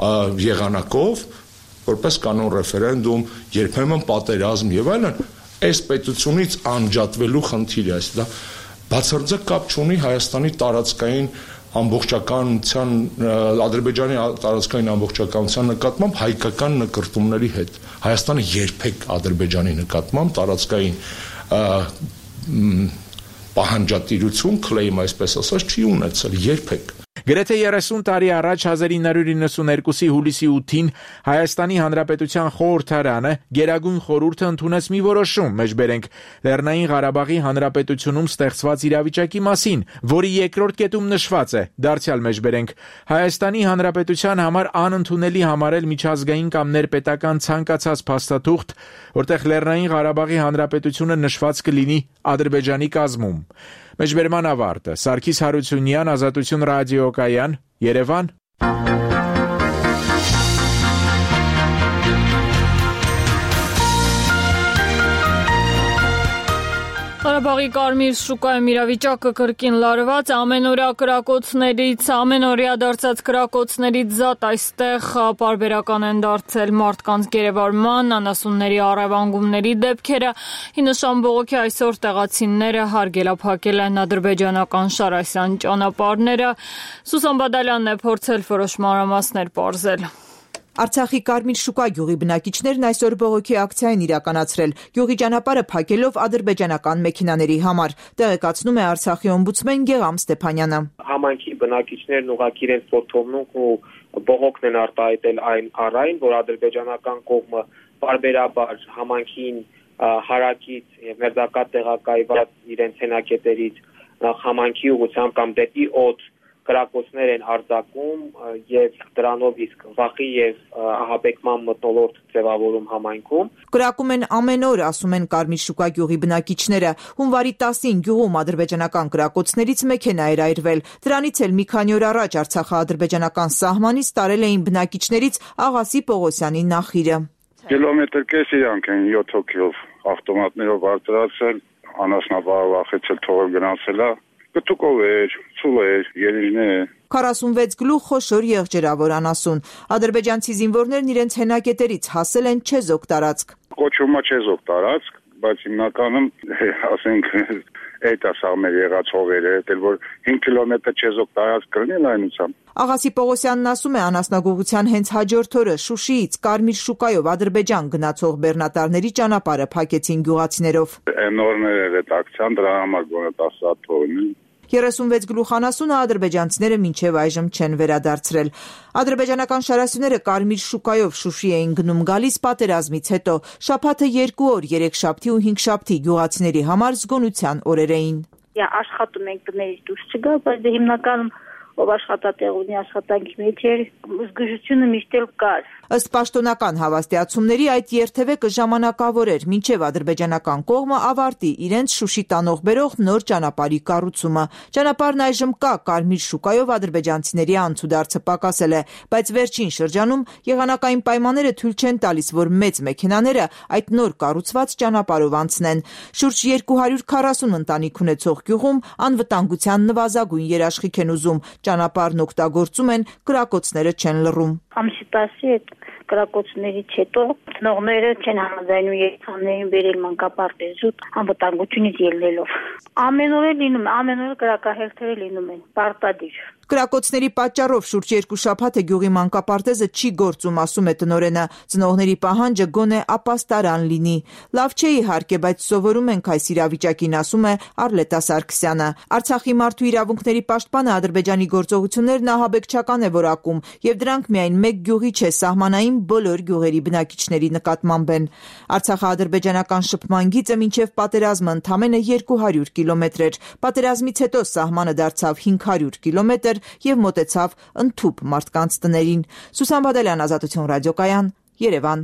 եղանակով, որպես կանոն ռեֆերենդում, երբեմն պատերազմ եւ այլն, այս պետությունից անջատվելու խնդիրը է, դա բացարձակ կապ չունի Հայաստանի տարածքային ամբողջականության, Ադրբեջանի տարածքային ամբողջականության նկատմամբ հայկական նկրտումների հետ։ Հայաստանը երբեք Ադրբեջանի նկատմամբ տարածքային պահանջատիրություն, claim, այսպես ասած, չի ունեցել երբեք։ Գրեթե երեսուն տարի առաջ հազար ինը հարյուր իննսուներկուսի հուլիսի ութին Հայաստանի Հանրապետության խորհրդարանը Գերագույն խորհուրդը ընդունեց մի որոշում, մեջբերենք Լեռնային Ղարաբաղի Հանրապետությունում ստեղծված իրավիճակի մասին, որի երկրորդ կետում նշված է, դարձյալ մեջբերենք Հայաստանի Հանրապետության համար անընդունելի համարել միջազգային կամ ներպետական ցանկացած փաստաթուղթ, որտեղ Լեռնային Ղարաբաղի Հանրապետությունը նշված կլինի Ադրբեջանի կազմում։ Մեջբերման ավարտը Սարգիս Հարությունյան, Ազատություն ռադիոկայան, Երևան։ Ղարաբաղի Կարմիր շուկայում իրավիճակը կրկին լարված, ամենօրյա կրակոցներից, ամենօրյա դարձած կրակոցներից զատ այստեղ պարբերական են դարձել մարդկանց գերեվարման, անասունների առևանգումների դեպքերը։ Հինշան բողոքի այսօր տեղացիները հարգելափակել են ադրբեջանական Շարասյան ճանապարհները։ Սուսան Բադալյանն է փորձել որոշ մանրամասներ պարզել։ Արցախի Կարմիր շուկա գյուղի բնակիչներն այսօր բողոքի ակցիա են իրականացրել, գյուղի ճանապարհը փակելով ադրբեջանական մեքենաների համար, տեղեկացնում է Արցախի օմբուդսմեն Գեգամ Ստեփանյանը։ Համայնքի բնակիչներն ուղղակի իրենց ողջունումն ու բողոքն են արտահայտել այն առայն, որ ադրբեջանական կողմը բարբերաբար համայնքին հարակից եւ մերձակա տեղակայված իրենց հենակետերից համայնքի ուղղությամբ կամ դեպի օդ կրակոցներ են արձակում եւ դրանով իսկ վախի եւ ահաբեկման մթնոլորտ ձևավորում համայնքում։ Կրակում են ամեն օր, ասում են Կարմիր շուկա գյուղի բնակիչները։ Հունվարի տասին գյուղում ադրբեջանական կրակոցներից մեքենա էր այրվել։ Դրանից էլ մի քանի օր առաջ Արցախա-ադրբեջանական սահմանից տարել էին բնակիչներից Աղասի Պողոսյանի նախիրը։ Կիլոմետր կես իրանք են յոթ հոգիով ավտոմատներով արտադրացել, անասնաբար վախեցել թողել գնացելա։ Կտուկով էր, ցուլ էր, երիժներ։ քառասունվեց գլուխ խոշոր եղջերավոր անասուն։ Ադրբեջանցի զինվորներն իրենց հենակետերից հասել են Չեզոք տարածք։ Կոչումա Չեզոք տարածք, բայց հիմնականում ասենք այդ ասա մեր եղած հողերը, դեռ որ հինգ կիլոմետր Չեզոք տարածք կլինի լայնությամբ։ Աղասի Պողոսյանն ասում է, անասնագողության հենց հաջորդ օրը Շուշիից Կարմիր շուկայով Ադրբեջան գնացող բեռնատարների ճանապարհը փակեցին գյուղացիներով։ Էնորներ էր այդ ակցիան, դրա համար գոնե տասը հատ թողնի։ երեսունվեց գլուխ անասունը ադրբեջանցիները մինչև այժմ չեն վերադարձրել։ Ադրբեջանական շարասյուները Կարմիր շուկայով Շուշի էին գնում գալիս պատերազմից հետո։ Շաբաթը երկու օր, երեքշաբթի ու հինգշաբթի գյուղացիների համար զգոնության օրեր էին։ Աշխատում ենք տներից դուրս չգա, բայց դե հիմնականում ով աշխատատեղ ունի աշխատանքի մեջ էր, զգուշությունը միշտ էլ կար։ Ըստ պաշտոնական հավաստիացումների այդ երթևեկը ժամանակավոր էր, մինչև ադրբեջանական կողմը ավարտի իրենց Շուշի տանող բերող նոր ճանապարհի կառուցումը։ Ճանապարհն այժմ կա, Կարմիր շուկայով ադրբեջանցիների անցուդարձը պակասել է, բայց վերջին շրջանում եղանակային պայմանները թույլ չեն տալիս, որ մեծ մեքենաները այդ նոր կառուցված ճանապարհով անցնեն։ Շուրջ երկու հարյուր քառասուն ընտանիք ունեցող գյուղում անվտանգության նվազագույն երաշխիք են ուզում։ Ճանապարհն օգտագործում են, կրակոցները չեն լռում։ Ամսի տասի հետ կրակոցներից հետո ծնողները չեն համաձայնում երեխաներին բերել մանկապարտեզուտ անվտանգությունից ելնելով։ Ամեն օր լինում է, ամեն օր կրակահերթերը լինում են, պարտադիր։ Կրակոցների պատճառով շուրջ երկու շաբաթ է գյուղի մանկապարտեզը չի գործում, ասում է տնօրենը։ Ծնողների պահանջը գոնե ապաստարան լինի։ Լավ չէ իհարկե, բայց սովորում ենք այս իրավիճակին, ասում է Արլետա Սարգսյանը։ Արցախի մարդու իրավունքների պաշտպանը Ադրբեջանի գործողություններն ահաբեկչական է որակում, եւ դրանք միայն մեկ գյուղի չէ, սահմանային բոլոր գյուղերի բնակիչների նկատմամբ են։ Արցախա-ադրբեջանական շփման գիծը մինչև պատերազմը ընդամենը երկու հարյուր կիլոմետր էր։ Պատերազմից հետո սահմանը դարձավ հինգ հարյուր կիլոմետր եւ մոտեցավ ընդհուպ մարդկանց տներին։ Սուսան Բադալյան, Ազատություն ռադիոկայան, Երևան։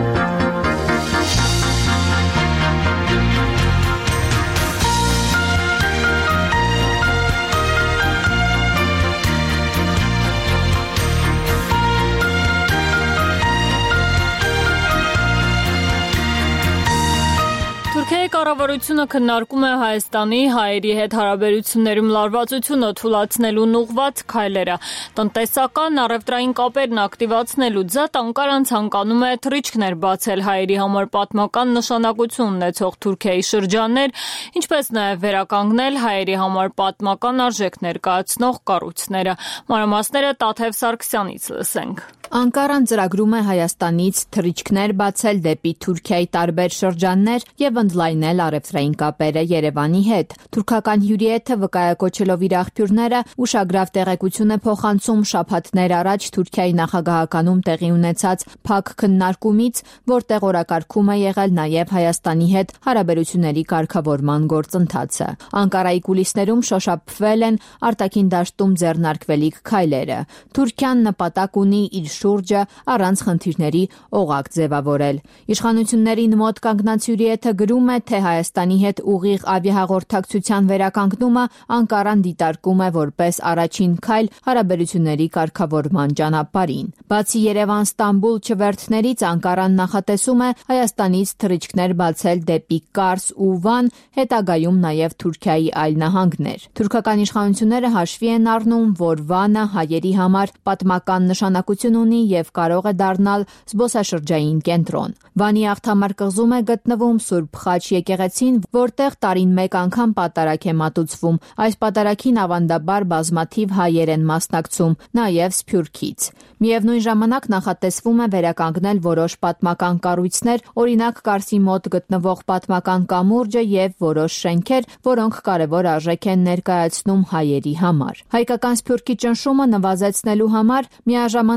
Թուրքիայի կառավարությունը քննարկում է Հայաստանի հայերի հետ հարաբերություններում լարվածությունը թույլատնելուն ուղղված քայլերը։ Տնտեսական առևտրային կապերն ակտիվացնելու ձեռ Անկարան ցանկանում է թռիչքներ բացել հայերի համար պատմական նշանակություն ունեցող Թուրքիայի շրջաններ, ինչպես նաև վերականգնել հայերի համար պատմական արժեք ներկայացնող կառույցները։ Մանրամասները Տաթև Սարգսյանից լսենք։ Անկարան ծրագրում է Հայաստանից թռիչքներ բացել դեպի Թուրքիայի տարբեր շրջաններ եւ ընդլայնել առևտրային կապերը Երևանի հետ։ Թուրքական հյուրիեթը վկայակոչելով իր աղբյուրները ուշագրավ տեղեկություն է փոխանցում շաբաթներ առաջ Թուրքիայի նախագահականում տեղի ունեցած փակ քննարկումից, որտեղ օրակարգում է եղել նաեւ Հայաստանի հետ հարաբերությունների կարգավորման գործընթացը։ Անկարայի կուլիսներում շոշափվել են արտաքին դաշտում ձեռնարկվելիք քայլերը։ Թուրքիան նպատակ ունի իր շուրջը առանց խնդիրների օղակ ձևավորել։ Իշխանություններին մոտ կանգնած հյուրիեթը գրում է, թե Հայաստանի հետ ուղիղ ավիահաղորդակցության վերականգնումը Անկարան դիտարկում է որպես առաջին քայլ հարաբերությունների կարգավորման ճանապարհին։ Բացի Երևան-Ստամբուլ չվերթներից Անկարան նախատեսում է Հայաստանից թռիչքներ բացել դեպի Կարս ու Վան, հետագայում նաև Թուրքիայի այլ նահանգներ։ Թուրքական իշխանությունները հաշվի են առնում, որ Վանը հայերի համար պատմական նշանակություն ունի եւ կարող է դառնալ զբոսաշրջային կենտրոն։ Վանի աղթամար կղզում է գտնվում Սուրբ Խաչ եկեղեցին, որտեղ տարին մեկ անգամ պատարագ է մատուցվում։ Այս պատարագին ավանդաբար բազմաթիվ հայեր են մասնակցում, նաև Սփյուռքից։ Միևնույն ժամանակ նախատեսվում է վերականգնել որոշ պատմական կառույցներ, օրինակ Կարսի մոտ գտնվող պատմական կամուրջը եւ որոշ շենքեր, որոնք կարևոր արժեք են ներկայացնում հայերի համար։ Հայկական Սփյուռքի ճնշումը նվազեցնելու համար միաժամանակ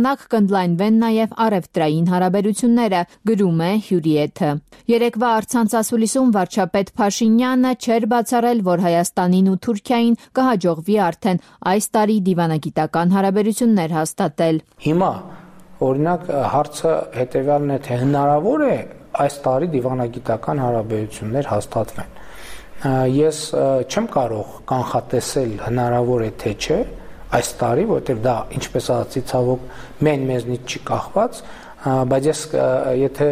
ընդլայնվեն նաև առևտրային հարաբերությունները, գրում է Հյուրիեթը։ Երեկվա առցանց ասուլիսում վարչապետ Փաշինյանը չէր բացառել, որ Հայաստանին ու Թուրքիային կհաջողվի արդեն այս տարի դիվանագիտական հարաբերություններ հաստատել։ Հիմա օրինակ հարցը հետևյալն է, թե հնարավոր է այս տարի դիվանագիտական հարաբերություններ հաստատվեն։ Ես չեմ կարող կանխատեսել հնարավոր է թե չէ այս տարի, որտեղ դա ինչպես ասացի, ցավոք մեն մեզնից չի կախված, բայց ես եթե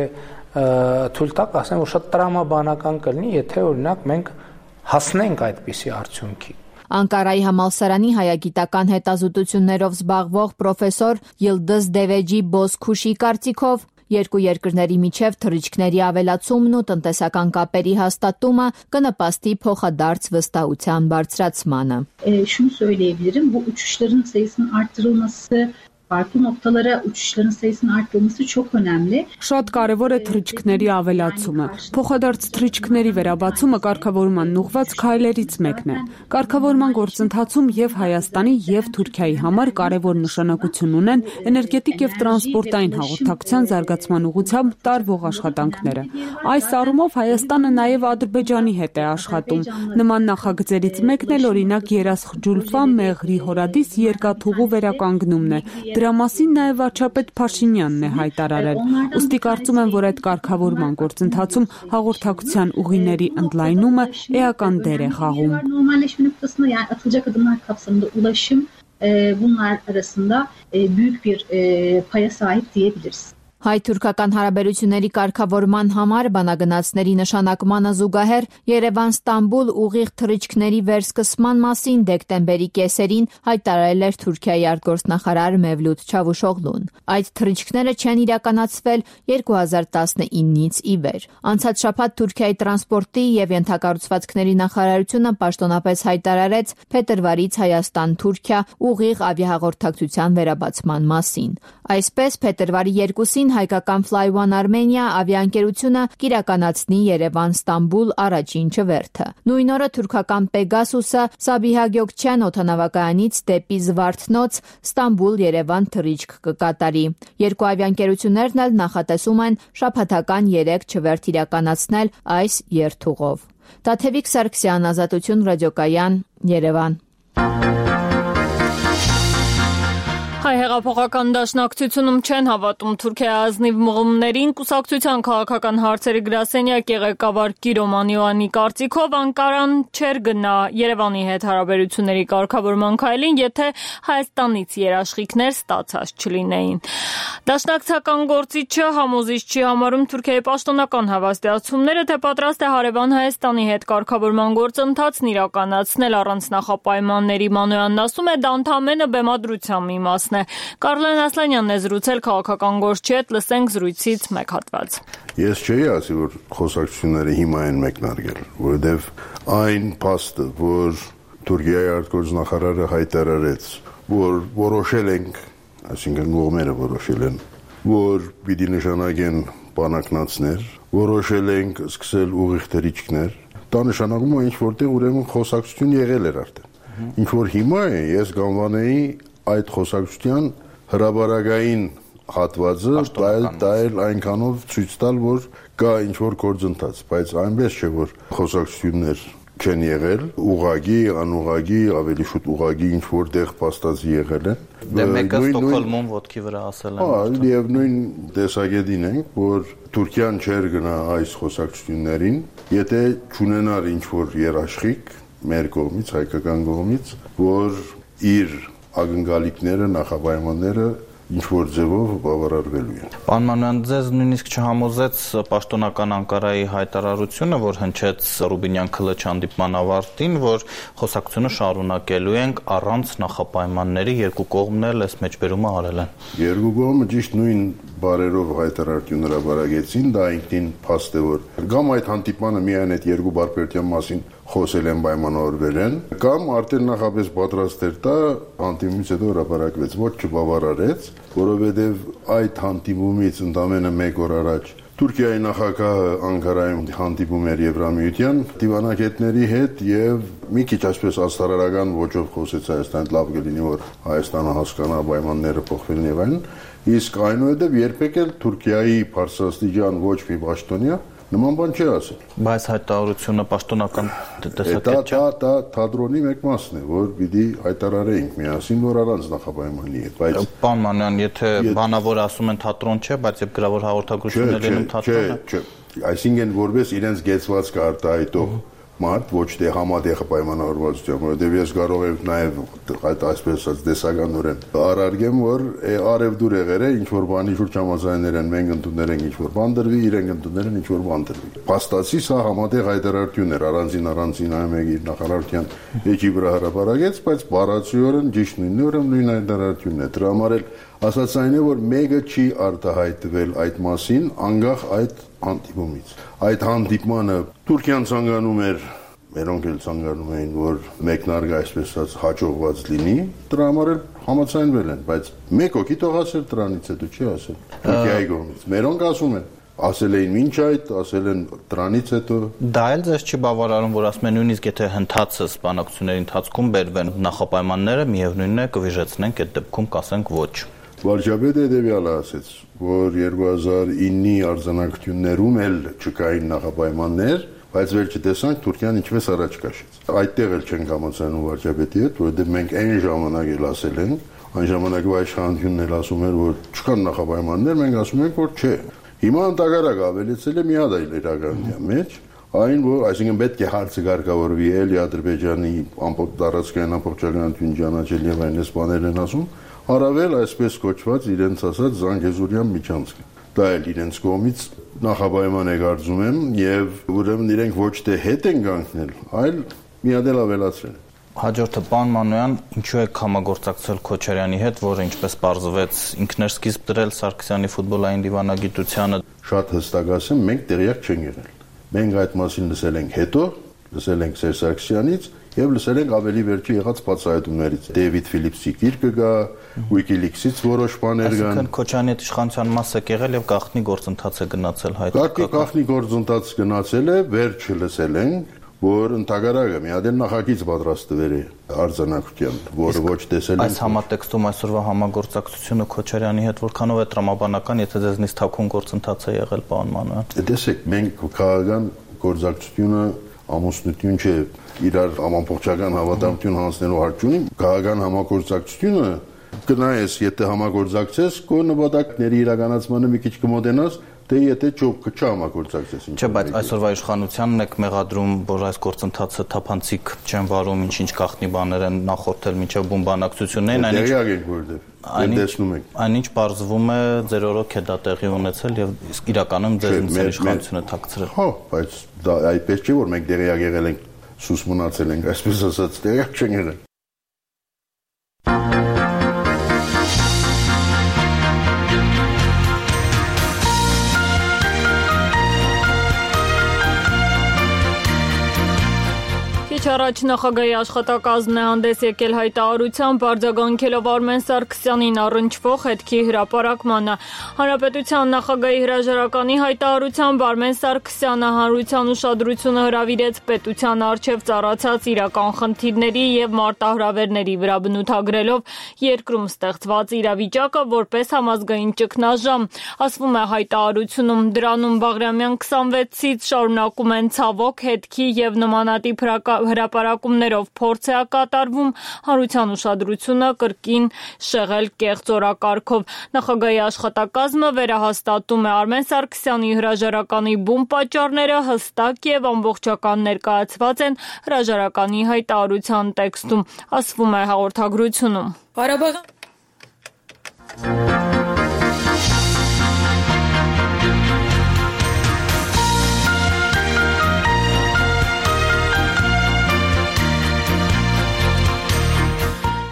թույլ տաք ասեմ, որ շատ տրամաբանական կլինի, եթե օրինակ մենք հասնենք այդպիսի արդյունքի։ Անկարայի համալսարանի հայագիտական հետազոտություններով զբաղվող պրոֆեսոր Յիլդыз Դևեջի Բոսքուշի կարծիքով երկու երկրների միջև թռիչքների ավելացումն ու տնտեսական կապերի հաստատումը կնպաստի փոխադարձ վստահության բարձրացմանը։ Şunu söyleyebilirim, bu uçuşların sayısının arttırılması farklı noktalara uçuşların sayısının arttırılması çok önemli. Շատ կարևոր է թռիչքների ավելացումը։ Փոխադարձ թռիչքների վերաբացումը կարգավորման ուղղված քայլերից մեկն է։ Կարգավորման գործընթացում եւ Հայաստանի եւ Թուրքիայի համար կարևոր նշանակություն ունեն էներգետիկ եւ տրանսպորտային հաղորդակցության զարգացման ուղղությամբ տարվող աշխատանքները։ Այս առումով Հայաստանը նաեւ Ադրբեջանի հետ է աշխատում։ Նման նախագծերից մեկն էլ օրինակ Երասխջուլֆա Մեղրի հորադիս երկաթուղու վերականգնումն է։ Դրա մասին նաև վարչապետ Փաշինյանն է հայտարարել։ Ուստի կարծում եմ, որ այդ կարգավորման գործընթացում հաղորդակցության ուղիների ընդլայնումը էական դեր է խաղում։ Normalleşme noktasında yani atılacak adımlar kapsamında ulaşım bunlar arasında büyük bir paya sahip diyebiliriz. Հայ-թուրքական հարաբերությունների կարգավորման համար բանագնացների նշանակմանը զուգահեռ Երևան-Ստամբուլ ուղիղ թռիչքների վերսկսման մասին դեկտեմբերի կեսերին հայտարարել էր Թուրքիայի արտգործնախարար Մևլութ Չավուշօղլուն։ Այդ թռիչքները չեն իրականացվել երկու հազար տասնինից ի վեր։ Անցած շաբաթ Թուրքիայի տրանսպորտի եւ ենթակառուցվածքների նախարարությունը պաշտոնապես հայտարարեց փետրվարից Հայաստան-Թուրքիա ուղիղ ավիահաղորդակցության վերաբացման մասին։ Այսպես փետրվարի երկուսին հայկական Fly One Armenia ավիաընկերությունը կիրականացնի Երևան-Ստամբուլ առաջին չվերթը։ Նույն օրը թուրքական Pegasus-ը Սաբիհա Գյոքչյան օդանավակայանից դեպի Զվարթնոց Ստամբուլ-Երևան թռիչք կկատարի։ Երկու ավիաընկերություններն էլ նախատեսում են շաբաթական երեք չվերթ իրականացնել այս երթուղով։ Տաթևիկ Սարգսյան, Ազատություն ռադիոկայան, Երևան։ Հայ հեղափոխական դաշնակցությունում չեն հավատում Թուրքիայի ազնիվ մղումներին։ Կուսակցության քաղաքական հարցերի գրասենյակի ղեկավար Կիրո Մանիոյանի կարծիքով Անկարան չէր գնա Երևանի հետ հարաբերությունների կարգավորման քայլին, եթե Հայաստանից երաշխիքներ ստացած չլինեին։ Դաշնակցական գործիչը համոզիչ չի համարում Թուրքիայի պաշտոնական հավաստիացումները, թե պատրաստ է հարևան Հայաստանի հետ կարգավորման գործընթացն իրականացնել առանց նախապայմանների։ Մանոյանն ասում է, դա ընդամենը բեմադրության մի մաս է։ Կարլեն Ասլանյանն է զրուցել քաղաքական գործչի հետ, լսենք զրույցից մեկ հատված։ Ես չէի ասի, որ խոսակցությունները հիմա են մեկնարկել, որովհետև այն փաստը, որ Թուրքիայի արտգործնախարարը հայտարարեց, որ որոշել ենք, այսինքն կողմերը որոշել են, որ պիտի նշանակեն բանակնացներ, որոշել ենք սկսել ուղիղ թռիչքներ, դա նշանակում է ինչ որտեղ ուրեմն խոսակցություն եղել էր արդեն։ Ինչ որ հիմա է, ես կանվանեի այդ խոսակցության հրաբարակային հատվածը տայել այնքանով ցույց տալ, որ կա ինչ-որ գործընթաց, բայց այնպես չէ, որ խոսակցություններ չեն եղել, ուղղակի, անուղղակի, ավելի շուտ ուղղակի ինչ-որ տեղ փաստացի եղել են։ Դե մեկը Ստոկհոլմում ոտքի վրա ասել են։ Հա, եւ նույն տեսակետին ենք, որ Թուրքիան չէր գնա այս խոսակցություններին, եթե չունենար ինչ-որ երաշխիք մեր կողմից, հայկական կողմից, որ իր ակնկալիքները, նախապայմանները ինչ-որ ձևով բավարարվելու են։ Պարոն Մանոյան, ձեզ նույնիսկ չհամոզեց պաշտոնական Անկարայի հայտարարությունը, որ հնչեց Ռուբինյան-Քլիչ հանդիպման ավարտին, որ խոսակցությունը շարունակելու ենք առանց նախապայմանների, երկու կողմն էլ այս մեջբերումը արել են։ Երկու կողմը ճիշտ նույն բարերով հայտարարություն հրապարակեցին, դա ինքնին փաստ է, որ կամ այդ հանդիպանը միայն այդ երկու բարբերության մասին խոսել են, պայմանավորվել են, կամ արդեն նախապես պատրաստ էր դա հանդիպումից հետո հրապարակվեց, ոչ չբավարարեց, որովհետև այդ հանդիպումից ընդամենը մեկ օր առաջ Թուրքիայի նախագահը Անկարայում հանդիպում էր Եվրամիության դիվանագետների հետ եւ մի քիչ այսպես աստարարական ոճով խոսեց Հայաստան, լավ կլինի որ Հայաստանը հասկանա պայմանները փոխվելն եւ այլն, իսկ այնուհետեւ երբեք էլ Թուրքիայի բարձրաստիճան ոչ մի պաշտոնյա նման բան չի ասել։ Բայց հայտարարությունը պաշտոնական տեսակետ չէ։ Դա դա թատրոնի մեկ մասն է, որ պիտի հայտարարեինք միասին, որ առանց նախապայմանի է, բայց Պարոն Մանույան, եթե բանավոր ասում են թատրոն չէ, բայց երբ գրավոր հաղորդագրություններ լինում թատրոն է։ Չէ, չէ, այսինքն որպես իրենց գեցվածքը արտահայտող մարդ ոչ թե համատեղ պայմանավորվածությամբ, որովհետև ես կարող եմ նաև այդ այսպես ասած դեսականորեն առարգեմ, որ արևդուր եղերը ինչ որ բանի շուրջ համաձայներ են, մենք ընդունել ենք ինչ որ բան դրվի, իրենք ընդունել են ինչ որ բան դրվի։ Փաստացի սա համատեղ հայտարարություն էր, առանձին առանձին այմեգի նախարարության էջի վրա հրապարակեց, բայց բառացիորեն ճիշտ նույնն է, ուրեմն նույն հայտարարությունն է։ Դրա համար էլ ասած այն է, որ մեկը չի արտահայտվել այդ մասին անկախ այդ հանդիպումից։ Այդ հանդիպմանը Թուրքիան ցանկանում էր, մերոնք էլ ցանկանում էին, որ մեկնարկը այսպես ասած հաջողված լինի, դրա համար էլ համաձայնվել են, բայց մեկ հոգի թող ասել դրանից հետո չի ասել Թուրքիայի կողմից։ Մերոնք ասում են ասել էին ինչ այդ, ասել են դրանից հետո։ Դա էլ ձեզ չի բավարարում, որ ասում են նույնիսկ եթե հնդածը սպանակությունների ընթացքում բերվեն նախապայմանները, միևնույնն է կվիժեցնենք այդ դեպքում կասենք ոչ։ Վարչապետը հետևյալը ասեց, որ երկու հազար իննի արձանագրություններում էլ չկային նախապայմաններ, բայց վերջը տեսանք Թուրքիան ինչպես առաջ քաշեց։ Այդտեղ էլ չենք համաձայնում վարչապետի հետ, որովհետև մենք այն ժամանակ էլ ասել ենք, այն ժամանակվա իշխանությունն էլ ասում էր, որ չկան նախապայմաններ, մենք ասում ենք, որ չէ։ Հիմա ընդհանրակ ավելացել է մի հատ այլ իրականության մեջ, այն որ այսինքն պետք է հարցը կարգավորվի էլի Ադրբեջանի ամբողջ տարածքային ամբողջականություն ճանաչել եւ այնպես բաներ են ասում, առավել այսպես կոչված իրենց ասած Զանգեզուրյան միջանցքը։ Դա էլ իրենց կողմից նախապայման է կարծում եմ եւ ուրեմն իրենք ոչ թե հետ են կանգնել, այլ մի հատ էլ ավելացրել։ Հաջորդը պարոն Մանույան, ինչու եք համագործակցել Քոչարյանի հետ, որը ինչպես պարզվեց ինքն էր սկիզբ դրել Սարգսյանի ֆուտբոլային դիվանագիտությանը։ Շատ հստակ ասեմ, մենք տեղյակ չենք եղել։ Մենք այդ մասին լսել ենք հետո, լսել ենք Սերժ Սարգսյանից եւ լսել ենք ավելի վերջի եղած բացահայտումներից։ Դեյվիդ Ֆիլիպսի գիրքը կա, Wikileaks-ից որոշ բաներ կան։ Այսինքն Քոչարյանի հետ իշխանության մաս եք եղել եւ գաղտնի գործընթաց է գնացել հայտարարական։ Գաղտնի գործընթաց գնացել է, վերջը լսել ենք, որ ընդհանրակը մի հատ նախագիծ պատրաստվել է արձանագրության, որը ոչ տեսել ենք։ Այս համատեքստում այսօրվա համագործակցությունը Քոչարյանի հետ որքանով է տրամաբանական, եթե ձեզնից թաքուն գործընթաց է եղել, պարոն Մանույան։ Տեսեք, մենք քաղաքական գործակցությունը ամուսնություն չէ, իրար ամբողջական հավատամություն հանձնելու հարկ չունի, քաղաքական համագործակցությունը կնայես, եթե համագործակցես, քո նպատակների իրականացմանը մի քիչ կմոտենաս, թե եթե չհամագործակցես։ Չէ, բայց այսօրվա իշխանությանն եք մեղադրում, որ այս գործընթացը թափանցիկ չեն վարում, ինչ-ինչ գաղտնի բաներ են նախորդել մինչև բուն բանակցություններին, այնինչ պարզվում է ձեր օրոք է դա տեղի ունեցել եւ իրականում ձեզ ձեր իշխանությունը թաքցրել։ Հա, բայց դա այդպես չէ, որ մենք տեղյակ եղել ենք, սուս մնացել ենք, այսպես ասած, տեղյակ չենք եղել։ Առաջ նախագահի աշխատակազմն է հանդես եկել հայտարարությամբ արձագանքելով Արմեն Սարգսյանին առնչվող հետքի հրապարակմանը։ Հանրապետության նախագահի հրաժարականի հայտարարությամբ Արմեն Սարգսյանը հանրության ուշադրությունը հրավիրեց պետության առջև ծառացած իրական խնդիրների եւ մարտահրավերների վրա, բնութագրելով երկրում ստեղծված իրավիճակը որպես համազգային ճգնաժամ։ Ասվում է հայտարարությունում, դրանում Բաղրամյան քսանվեցից շարունակում են ցավոք հետքի եւ նմանատիպ հրապարակումներով փորձ է կատարվում հանրության ուշադրությունը կրկին շեղել կեղծ օրակարգով։ Նախագահի աշխատակազմը վերահաստատում է Արմեն Սարգսյանի հրաժարականի բուն պատճառները հստակ եւ ամբողջական ներկայացված են հրաժարականի հայտարարության տեքստում, ասվում է հաղորդագրությունում։ Ղարաբաղ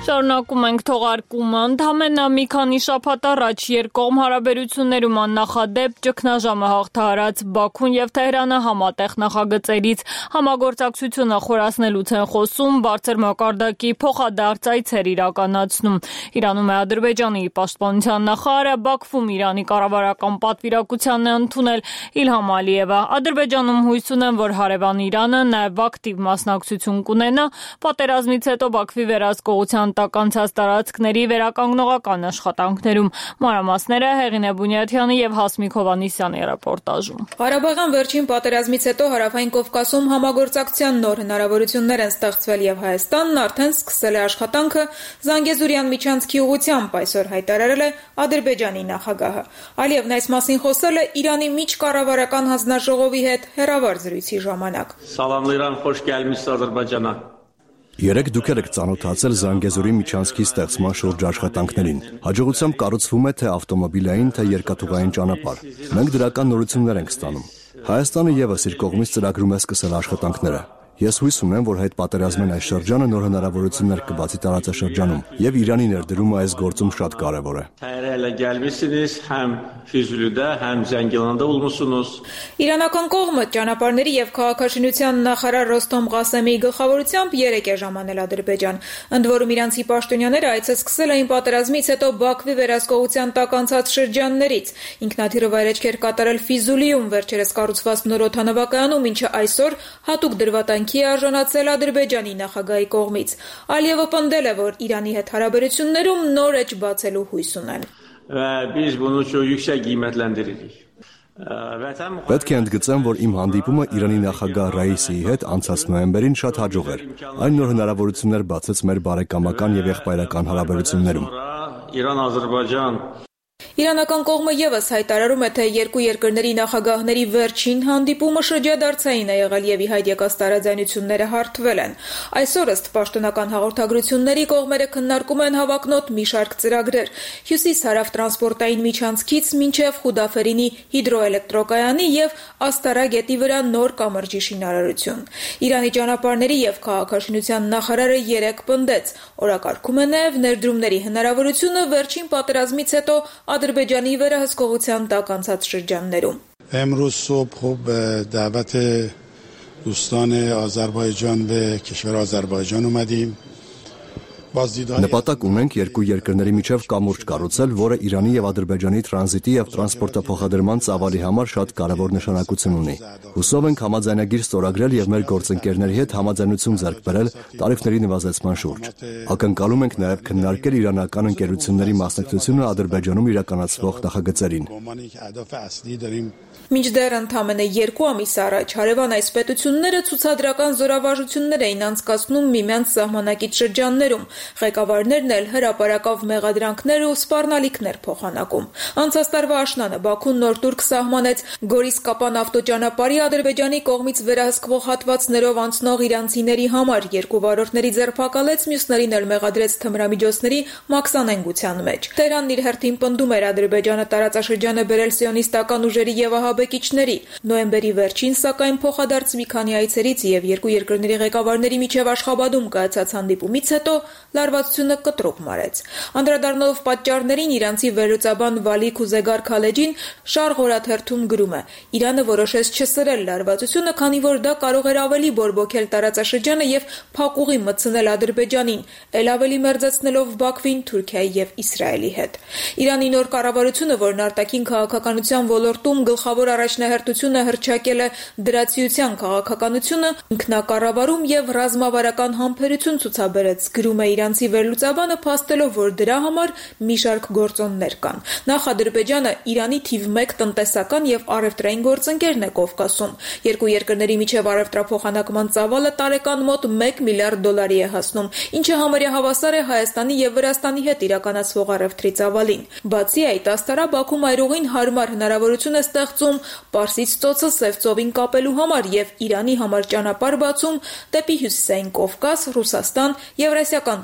Շարունակում ենք թողարկումը։ Ընդամենը մի քանի շաբաթ առաջ երկկողմ հարաբերություններում աննախադեպ ճգնաժամը հաղթահարած Բաքուն եւ Թեհրանը համատեղ նախագծերից համագործակցությունը խորացնելուց են խոսում, բարձր մակարդակի փոխադարձ այցեր իրականացնում։ Իրանում է Ադրբեջանի պաշտպանության նախարարը, Բաքվում Իրանի կառավարական պատվիրակությանն է ընդունել Իլհամ Ալիևը։ Ադրբեջանում հույս ունեն, որ հարևան Իրանը նաեւ ակտիվ մասնակցություն կունենա պատերազմից հետո Բաքվի վերահսկողության տակ անցած տարածքների վերականգնողական աշխատանքներում։ Մանրամասները Հեղինե Բունյաթյանի եւ Հասմիկ Հովհաննիսյանի ռեպորտաժում։ Ղարաբաղյան վերջին պատերազմից հետո Հարավային Կովկասում համագործակցության նոր հնարավորություններ են ստեղծվել եւ Հայաստանն արդեն սկսել է աշխատանքը Զանգեզուրյան միջանցքի ուղղությամբ, այսօր հայտարարել է Ադրբեջանի նախագահը։ Ալիևն այս մասին խոսել է Իրանի միջկառավարական հանձնաժողովի հետ հեռավար զրույցի ժամանակ։ Salamlayıram, xoş gəlmisiniz Azərbaycana։ Երեք դուք եք ծանոթացել Զանգեզուրի միջանցքի ստեղծման շուրջ աշխատանքներին։ Հաջողությամբ կառուցվում է թե ավտոմոբիլային, թե երկաթուղային ճանապարհ։ Մենք դրական նորություններ ենք ստանում։ Հայաստանը եւս իր կողմից ծրագրում է սկսել աշխատանքները։ Ես հույս ունեմ, որ հետպատերազմյան այս շրջանը նոր հնարավորություններ կբացի տարածաշրջանում, եւ Իրանի ներդրումը այս գործում շատ կարեւոր է։ Թայրելը gəlmisiniz, həm Füzulidə, həm Zəngilanada olmusunuz։ Իրանական կողմը ճանապարհների եւ քաղաքաշինության նախարար Ռոստոմ Ղասեմիի գլխավորությամբ երեք է ժամանել Ադրբեջան։ Ընդ որում իրանցի պաշտոնյաները այցը սկսել էին պատերազմից հետո Բաքվի վերահսկողության տակ անցած շրջաններից։ Ինքնաթիռը վայրեջք էր կատարել Ֆիզուլիում վերջերս կառուցված նոր օդանավակայանում, ինչը այսօր հատուկ դրվատանքի է արժանացել Ադրբեջանի նախագահի կողմից։ Ալիևը պնդել է, որ Իրանի հետ հարաբերություններում նոր էջ բացելու հույս ունեն։ Biz bunu çox yüksək qiymətləndiririk։ Պետք է ընդգծեմ, որ իմ հանդիպումը Իրանի նախագահ Ռայիսիի հետ անցած նոյեմբերին շատ հաջող էր։ Այն նոր հնարավորություններ բացեց մեր բարեկամական եւ եղբայրական հարաբերություններում։ Իրան-Ադրբեջան Իրանական կողմը եւս հայտարարում է, թե երկու երկրների նախագահների վերջին հանդիպումը շրջադարձային է եղել եւ ի հայտ եկած տարաձայնությունները հարթվել են։ Այսօր ըստ պաշտոնական հաղորդագրությունների կողմերը քննարկում են հավակնոտ մի շարք ծրագրեր՝ հյուսիս-հարավ տրանսպորտային միջանցքից մինչեւ Խուդաֆերինի հիդրոէլեկտրոկայանի եւ Աստարա գետի վրա նոր կամրջի շինարարություն։ Իրանի ճանապարհների եւ քաղաքաշինության նախարարը երեկ պնդեց, օրակարգում է նաեւ ներդրումների հնարավորությունը վերջին պատերազմից հետո Ադրբեջանի վերահսկողության տակ անցած շրջաններում։ امروز صبح خب دعوت دوستان آذربایجان به کشور آذربایجان اومدیم Նպատակ ունենք երկու երկրների միջև կամուրջ կառուցել, որը Իրանի եւ Ադրբեջանի տրանզիտի եւ տրանսպորտափոխադրման ծավալի համար շատ կարեւոր նշանակություն ունի։ Հուսով ենք համաձայնագիր ստորագրել եւ մեր գործընկերների հետ համաձայնություն ձեռք բերել տարիֆների նվազեցման շուրջ։ Ակնկալում ենք նաեւ քննարկել իրանական ընկերությունների մասնակցությունը Ադրբեջանում իրականացվող նախագծերին։ Մինչդեռ ընդամենը երկու ամիս առաջ հարևան այս պետությունները ցուցադրական զորավարժություններ էին անցկացնում միմյանց սահմանակից շրջաններում, ղեկավարներն էլ հրապարակավ մեղադրանքներ ու սպառնալիքներ փոխանակում։ Անցած տարվա աշնանը Բաքուն նոր տուրք սահմանեց Գորիս-Կապան ավտոճանապարհի Ադրբեջանի կողմից վերահսկվող հատվածներով անցնող իրանցիների համար, երկու վարորդների ձերբակալեց, մյուսներին էլ մեղադրեց թմրամիջոցների մաքսանենգության մեջ։ Թեհրանն իր հերթին պնդում էր Ադրբեջանը տարածաշրջանը բերել սիոնիստական ուժերի եւ ահաբեկիչների։ Նոյեմբերի վերջին, սակայն, փոխադարձ մի քանի այցերից եւ երկու երկրների ղեկավարների միջև Աշխաբադում կայացած հանդիպումից հետո լարվածությունը կտրուկ մարեց։ Անդրադառնալով պատճառներին, իրանցի վերլուծաբան Վալի Քուզեգար Քալեջին Շարղ օրաթերթում գրում է. Իրանը որոշեց չսրել լարվածությունը, քանի որ դա կարող էր ավելի բորբոքել տարածաշրջանը եւ փակուղի մտցնել Ադրբեջանին, ել ավելի մերձեցնելով Բաքվին Թուրքիայի եւ Իսրայելի հետ։ Իրանի նոր կառավարությունը, որն արտաքին քաղաքականության ոլորտում գլխավոր առաջնահերթությունը հռչակել է դրացիության քաղաքականությունը, ինքնակառավարում եւ ռազմավարական համբերություն ցուցաբերեց, գրում է իրանցի վերլուծաբանը, փաստելով, որ դրա համար մի շարք գործոններ կան։ Նախ Ադրբեջանը Իրանի թիվ մեկ տնտեսական եւ առևտրային գործընկերն է Կովկասում։ Երկու երկրների միջև առևտրափոխանակման ծավալը տարեկան մոտ մեկ միլիարդ դոլարի է հասնում, ինչը համարյա հավասար է Հայաստանի եւ Վրաստանի հետ իրականացվող առևտրի ծավալին։ Բացի այդ, Աստարա Բաքու այրուղին հարմար հնարավորություն է ստեղծում Պարսից ծոցը Սև ծովին կապելու համար եւ Իրանի համար ճանապարհ բացում դեպի հյուսիսային Կովկաս, Ռուսաստան, Եվրասիական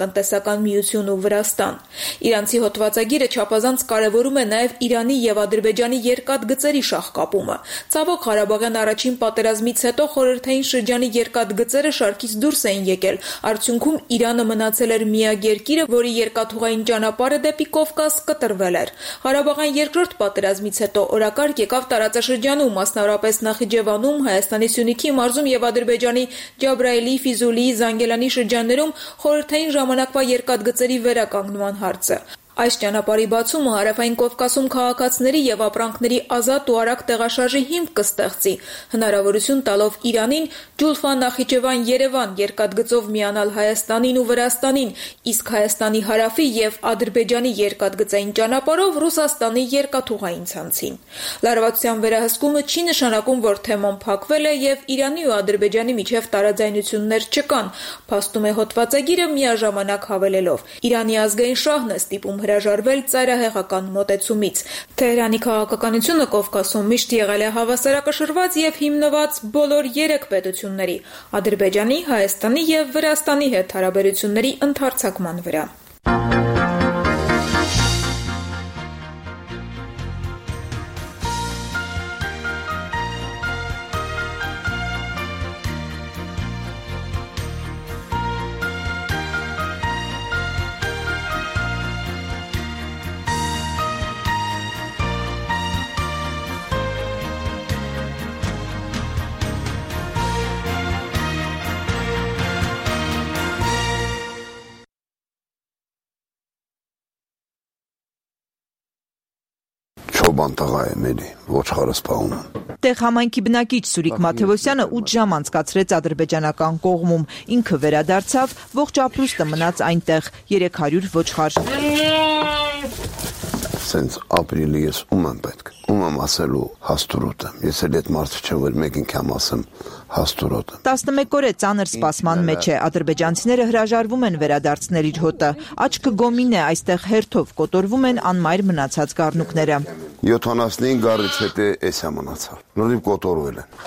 հանրատնտեսական միություն ու Վրաստան։ Իրանցի հոդվածագիրը չափազանց կարևորում է նաև Իրանի եւ Ադրբեջանի երկաթգծերի շահկապումը։ Ցավոք Ղարաբաղյան առաջին պատերազմից հետո խորհրդային շրջանի երկաթգծերը շարքից դուրս էին եկել։ Արդյունքում Իրանը մնացել էր միակ երկիրը, որի երկաթուղային ճանապարհը դեպի Կովկաս կտրվել էր։ Ղարաբաղյան երկրորդ պատերազմից հետո օրակարգ եկավ տարածաշրջանում, մասնավորապես Նախիջևանում, Հայաստանի Սյունիքի մարզում եւ Ադրբեջանի Ջաբրայելի, Ֆիզուլի, Զանգելանի շրջաններում խորհրդային ժամանակվա երկաթգծերի վերականգնման հարցը։ Այս ճանապարհի բացումը Հարավային Կովկասում քաղաքացիների եւ ապրանքների ազատ ու արագ տեղաշարժի հիմք կստեղծի, հնարավորություն տալով Իրանին Ջուլֆա-Նախիջևան-Երևան երկաթգծով միանալ Հայաստանին ու Վրաստանին, իսկ Հայաստանի հարավի եւ Ադրբեջանի երկաթգծային ճանապարհով Ռուսաստանի երկաթուղային ցանցին։ Լարվածության վերահսկումը չի նշանակում, որ թեման փակվել է եւ Իրանի ու Ադրբեջանի միջև տարաձայնություններ չկան, փաստում է հոդվածագիրը միաժամանակ հավելելով. Իրանի ազգային շահն է ստիպում հրաժարվել ծայրահեղական մոտեցումից։ Թեհրանի քաղաքականությունը Կովկասում միշտ եղել է հավասարակշռված եւ հիմնված բոլոր երեք պետությունների՝ Ադրբեջանի, Հայաստանի եւ Վրաստանի հետ հարաբերությունների ընդհարձակման վրա։ Բանտաղայինների ոչխարը սպանում են։ Տեղ համայնքի բնակիչ Սուրիկ Մաթևոսյանը ութ ժամ անցկացրեց ադրբեջանական կողմում։ Ինքը վերադարձավ, ողջ ապրուստը մնաց այնտեղ, երեք հարյուր ոչխար։ Սենց ապրիլի ես ում եմ պետք, ում եմ ասելու հաստուրոտ եմ, ես էլ այդ մարդը չեմ, որ մեկին կեմ ասեմ հաստուրոտ եմ։ տասնմեկ օր է ծանր սպասման մեջ է, ադրբեջանցիները հրաժարվում են վերադարձնել իր հոտը, աչքը գոմին է, այստեղ հերթով կոտորվում են անմայր մնացած գառնուկները։ յոթանասունհինգ գառից հետո էս է մնացալ, նորից կոտորվել են։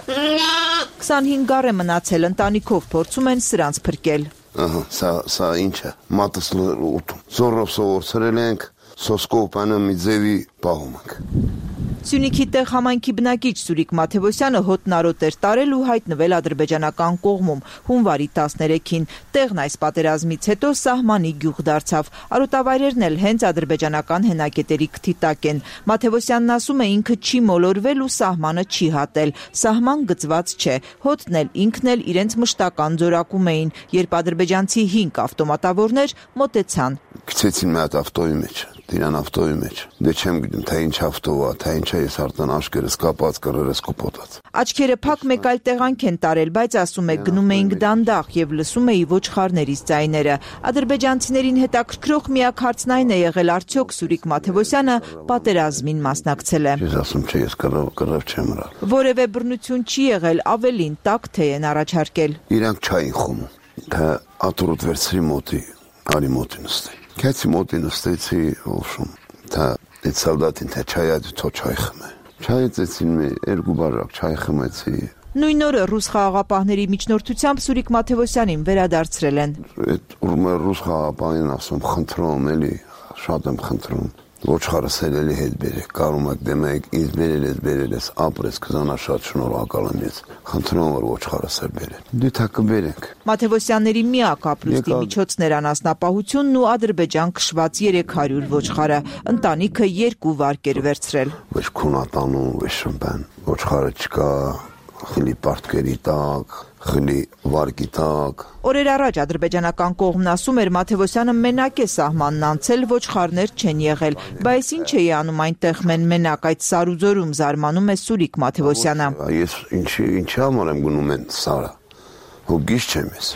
քսանհինգ գառ է մնացել, ընտանիքով փորձում են սրանց փրկել։ Ահա, սա սա ինչ է, մատս ուտում։ Զորով սովորցրել ենք, սոսկով բանը մի ձևի պահում ենք։ Սյունիքի տեղ համայնքի բնակիչ Սուրիկ Մաթևոսյանը հոտն արոտ էր տարել ու հայտնվել ադրբեջանական կողմում հունվարի տասներեքին։ Տեղն այս պատերազմից հետո սահմանի գյուղ դարձավ։ Արոտավայրերն էլ հենց ադրբեջանական հենակետերի քթի տակ են։ Մաթևոսյանն ասում է ինքը չի մոլորվել ու սահմանը չի հատել։ Սահման գծված չէ։ Հոտն էլ ինքն էլ իրենց մշտական ձորակում էին, երբ ադրբեջանցի հինգ ավտոմատավորներ մոտեցան։ Գցեցին մի հատ ավտոյի մեջ, դիրան ավտոյի մեջ։ Դե չեմ գիտեմ, թե ինչ ավտով է, թե ինչ է, ես արդեն աշկերս կապած, կռերս կոպոտած։ Աչքերը փակ մեկ այլ տեղանք են տարել, բայց ասում է գնում էինք դանդաղ եւ լսում էի ոչխարներից ձայները։ Ադրբեջանցիներին հետաքրքրող միակ հարցն այն է եղել, արդյոք Սուրիկ Մաթևոսյանը պատերազմին մասնակցել է։ Ես ասում չէ, ես կռավ կռավ չեմ ըրալ։ Որևէ բռնություն չի եղել, ավելին տաք թե են առաջարկել։ Իրանք չային խոմում, թե աթորոտ վերցրի մոտի, արի մոտի նստի։ Քեցի մոտի նստեցի, ովշում, թե այդ սալդատին թե չայ այդ թո չայ խմե։ Չայեցեցին մի երկու բարակ չայ խմեցի։ Նույն օրը ռուս խաղաղապահների միջնորդությամբ Սուրիկ Մաթևոսյանին վերադարձրել են։ Այդ ուրմե ռուս խաղաղապահին ասում, խնդրում էլի, շատ եմ խնդրում։ Ոչխարը սելելի հետ բերեք, կարում եք դեմեք, ինձ բերել ես, բերել ես, ապրես, կզանա շատ շնորհակալ եմ ես, խնդրում որ ոչխարը սեր բերել։ Դու թա կբերենք։ Մաթևոսյանների միակ ապրուստի միջոցն էր անասնապահությունն ու Ադրբեջան քշված երեք հարյուր ոչխարը, ընտանիքը երկու վարկ էր վերցրել։ Ոչ քունատանում, ոչ շմբան, ոչխարը չկա, խլի պարտքերի տակ, խլի վարկի տակ։ Օրեր առաջ ադրբեջանական կողմն ասում էր Մաթևոսյանը մենակ է սահմանն անցել, ոչխարներ չեն եղել, բայց ինչ էի անում այնտեղ մեն-մենակ այդ Սարուձորում, զարմանում է Սուրիկ Մաթևոսյանը։ Ես ինչի ինչի համար եմ գնում են Սարա, հոգիս չեմ ես։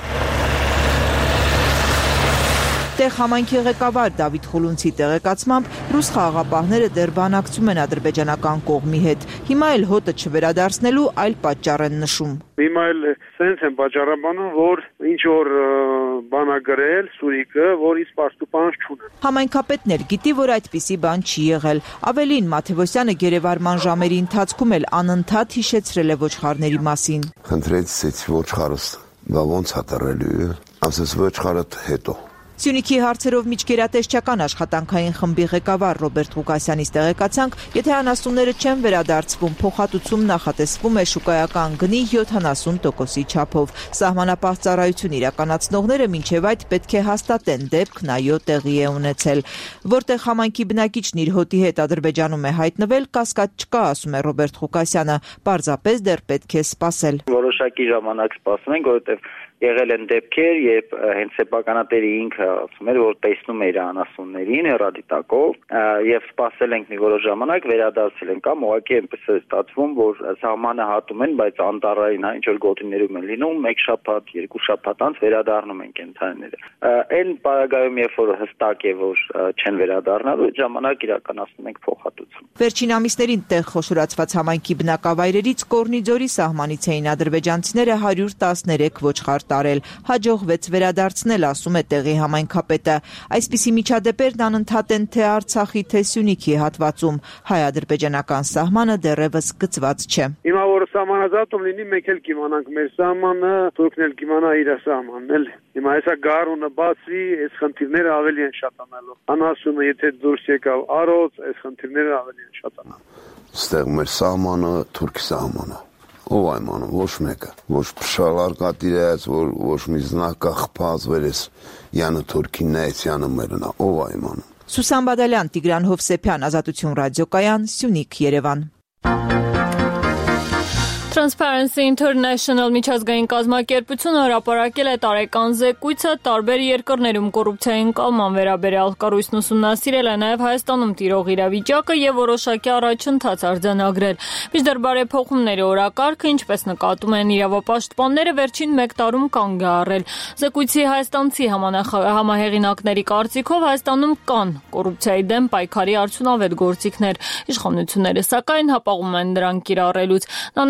Տեղ համայնքի ղեկավար Դավիթ Խուլունցի տեղեկացմամբ ռուս խաղաղապահները դեռ բանակցում են ադրբեջանական կողմի հետ։ Հիմա էլ հոտը չվերադարձնելու այլ պատճառ են նշում։ Հիմա էլ սենց են պատճառաբանում, որ ինչ որ բան ա գրել Սուրիկը, որ իսկ պաշտպանց չունեն։ Համայնքապետն էլ գիտի, որ այդպիսի բան չի եղել։ Ավելին Մաթևոսյանը գերեվարման ժամերի ընթացքում էլ անընդհատ հիշեցրել է ոչխարների մասին։ Խնդրեցի ոչխարս, բա ոնց ա տրելու, ասես ոչխարը հետո։ Սյունիքի հարցերով միջգերատեսչական աշխատանքային խմբի ղեկավար Ռոբերտ Ղուկասյանից տեղեկացանք, եթե անասունները չեն վերադարձվում, փոխհատուցում նախատեսվում է շուկայական գնի յոթանասուն տոկոսի չափով։ Սահմանապահ ծառայություն իրականացնողները մինչև այդ պետք է հաստատեն դեպքն այո տեղի է ունեցել։ Որտեղ համայնքի բնակիչն իր հոտի հետ Ադրբեջանում է հայտնվել, կասկած չկա, ասում է Ռոբերտ Ղուկասյանը, պարզապես դեռ պետք է սպասել։ Որոշակի ժամանակ սպասում ենք, որովհետև եղել են դեպքեր, երբ հենց սեփականատերը ինքը ասում էր, որ տեսնում էր անասուններին հեռադիտակով եւ սպասել ենք մի որոշ ժամանակ, վերադարձել են կամ ուղղակի այնպես է ստացվում, որ սահմանը հատում են, բայց անտառային ինչ որ գոտիներում են լինում, մեկ շաբաթ, երկու շաբաթ անց վերադառնում են կենդանիները։ Այն պարագայում, երբ որ հստակ է, որ չեն վերադառնալու, այդ ժամանակ իրականացնում ենք փոխհատուցում։ Վերջին ամիսներին տեղ խոշորացված համայնքի բնակավայրերից Կորնիձորի սահմանից էին ադրբեջանցիները հարյուր տասներեք ոչխար տարել, հաջողվեց վերադարձնել, ասում է տեղի համայնքապետը։ Այսպիսի միջադեպերն անընդհատ են թե Արցախի, թե Սյունիքի հատվածում, հայ-ադրբեջանական սահմանը դեռևս գծված չէ։ Հիմա որ սահմանազատում լինի, մեկ էլ կիմանանք մեր սահմանը, թուրքն էլ կիմանա իր սահմանն էլ։ Հիմա հեսա գարունը բացվի, այս խնդիրները ավելի են շատանալու։ Անասունը եթե դուրս եկավ առոց, այս խնդիրները ավելի են շատանալու։ Ստեղ մեր սահմանը թուրքի սահմանը։ Ով այմանում, ոչ մեկը, ոչ փշալար կատիրայած, ոչ մի զնակա խփած վերես, յանը թուրքին նայեց, յանը մերնա, ով այմանում։ Սուսան Բադալյան, Տիգրան Հովսեփյան, Ազատություն ռադիոկայան, Սյունիք, Երևան։ Transparency International միջազգային կազմակերպությունը հրապարակել է տարեկան զեկույցը տարբեր երկրներում կոռուպցիայի ընկալման վերաբերյալ։ Կառույցն ուսումնասիրել է նաև Հայաստանում տիրող իրավիճակը եւ որոշակի առաջընթաց արձանագրել։ Մինչդեռ բարեփոխումների օրակարգը, ինչպես նկատում են իրավապաշտպանները, վերջին մեկ տարում կանգ է առել։ Զեկույցի հայաստանցի համահեղինակների կարծիքով Հայաստանում կան կոռուպցիայի դեմ պայքարի արդյունավետ գործիքներ։ Իշխանությունները սակայն հապաղում են դրանք կիրառելուց։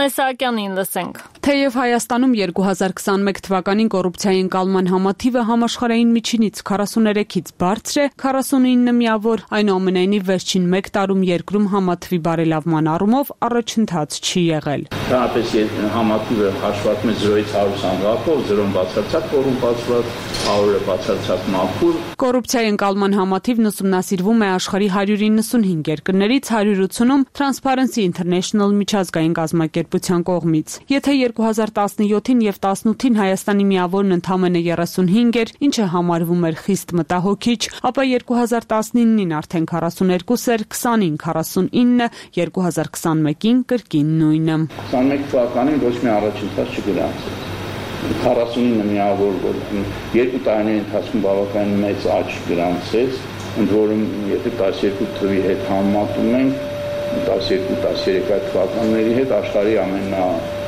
Լսենք։ Թեև Հայաստանում երկու հազար քսանմեկ թվականին կոռուպցիայի ընկալման համաթիվը համաշխարհային միջինից քառասուներեքից բարձր է, քառասունինը միավոր, այնուամենայնիվ վերջին մեկ տարում երկրում համաթվի բարելավման առումով առաջընթաց չի եղել։ Դրանպես համաթիվը հաշվարկում է զրոյից հարյուր ամրակով, զրոն բացարձակ կոռումպացված, հարյուրը բացարձակ մաքուր։ Կոռուպցիայի ընկալման համաթիվն ուսումնասիրվում է աշխարհի հարյուր իննսունհինգ երկրներից հարյուր ութանում Transparency International միջազգային կազմակերպության կողմից։ Եթե երկու հազար տասնյոթին եւ տասնութին Հայաստանի միավորն ընդամենը երեսունհինգ էր, ինչը համարվում էր խիստ մտահոգիչ, ապա երկու հազար տասնինին արդեն քառասուներկուս էր, քսանին քառասունինը, երկու հազար քսանմեկին կրկին նույնը։ քսանմեկ թվականին ոչ մի առաջընթաց չգրանցվեց։ քառասունինը միավոր, որ երկու տարիների ընթացքում բավականին մեծ աճ գրանցեց, ընդ որում եթե տասներկու թվի հետ համեմատում ենք, տասներկու տասներեք թվականների հետ աշխարհի ամենա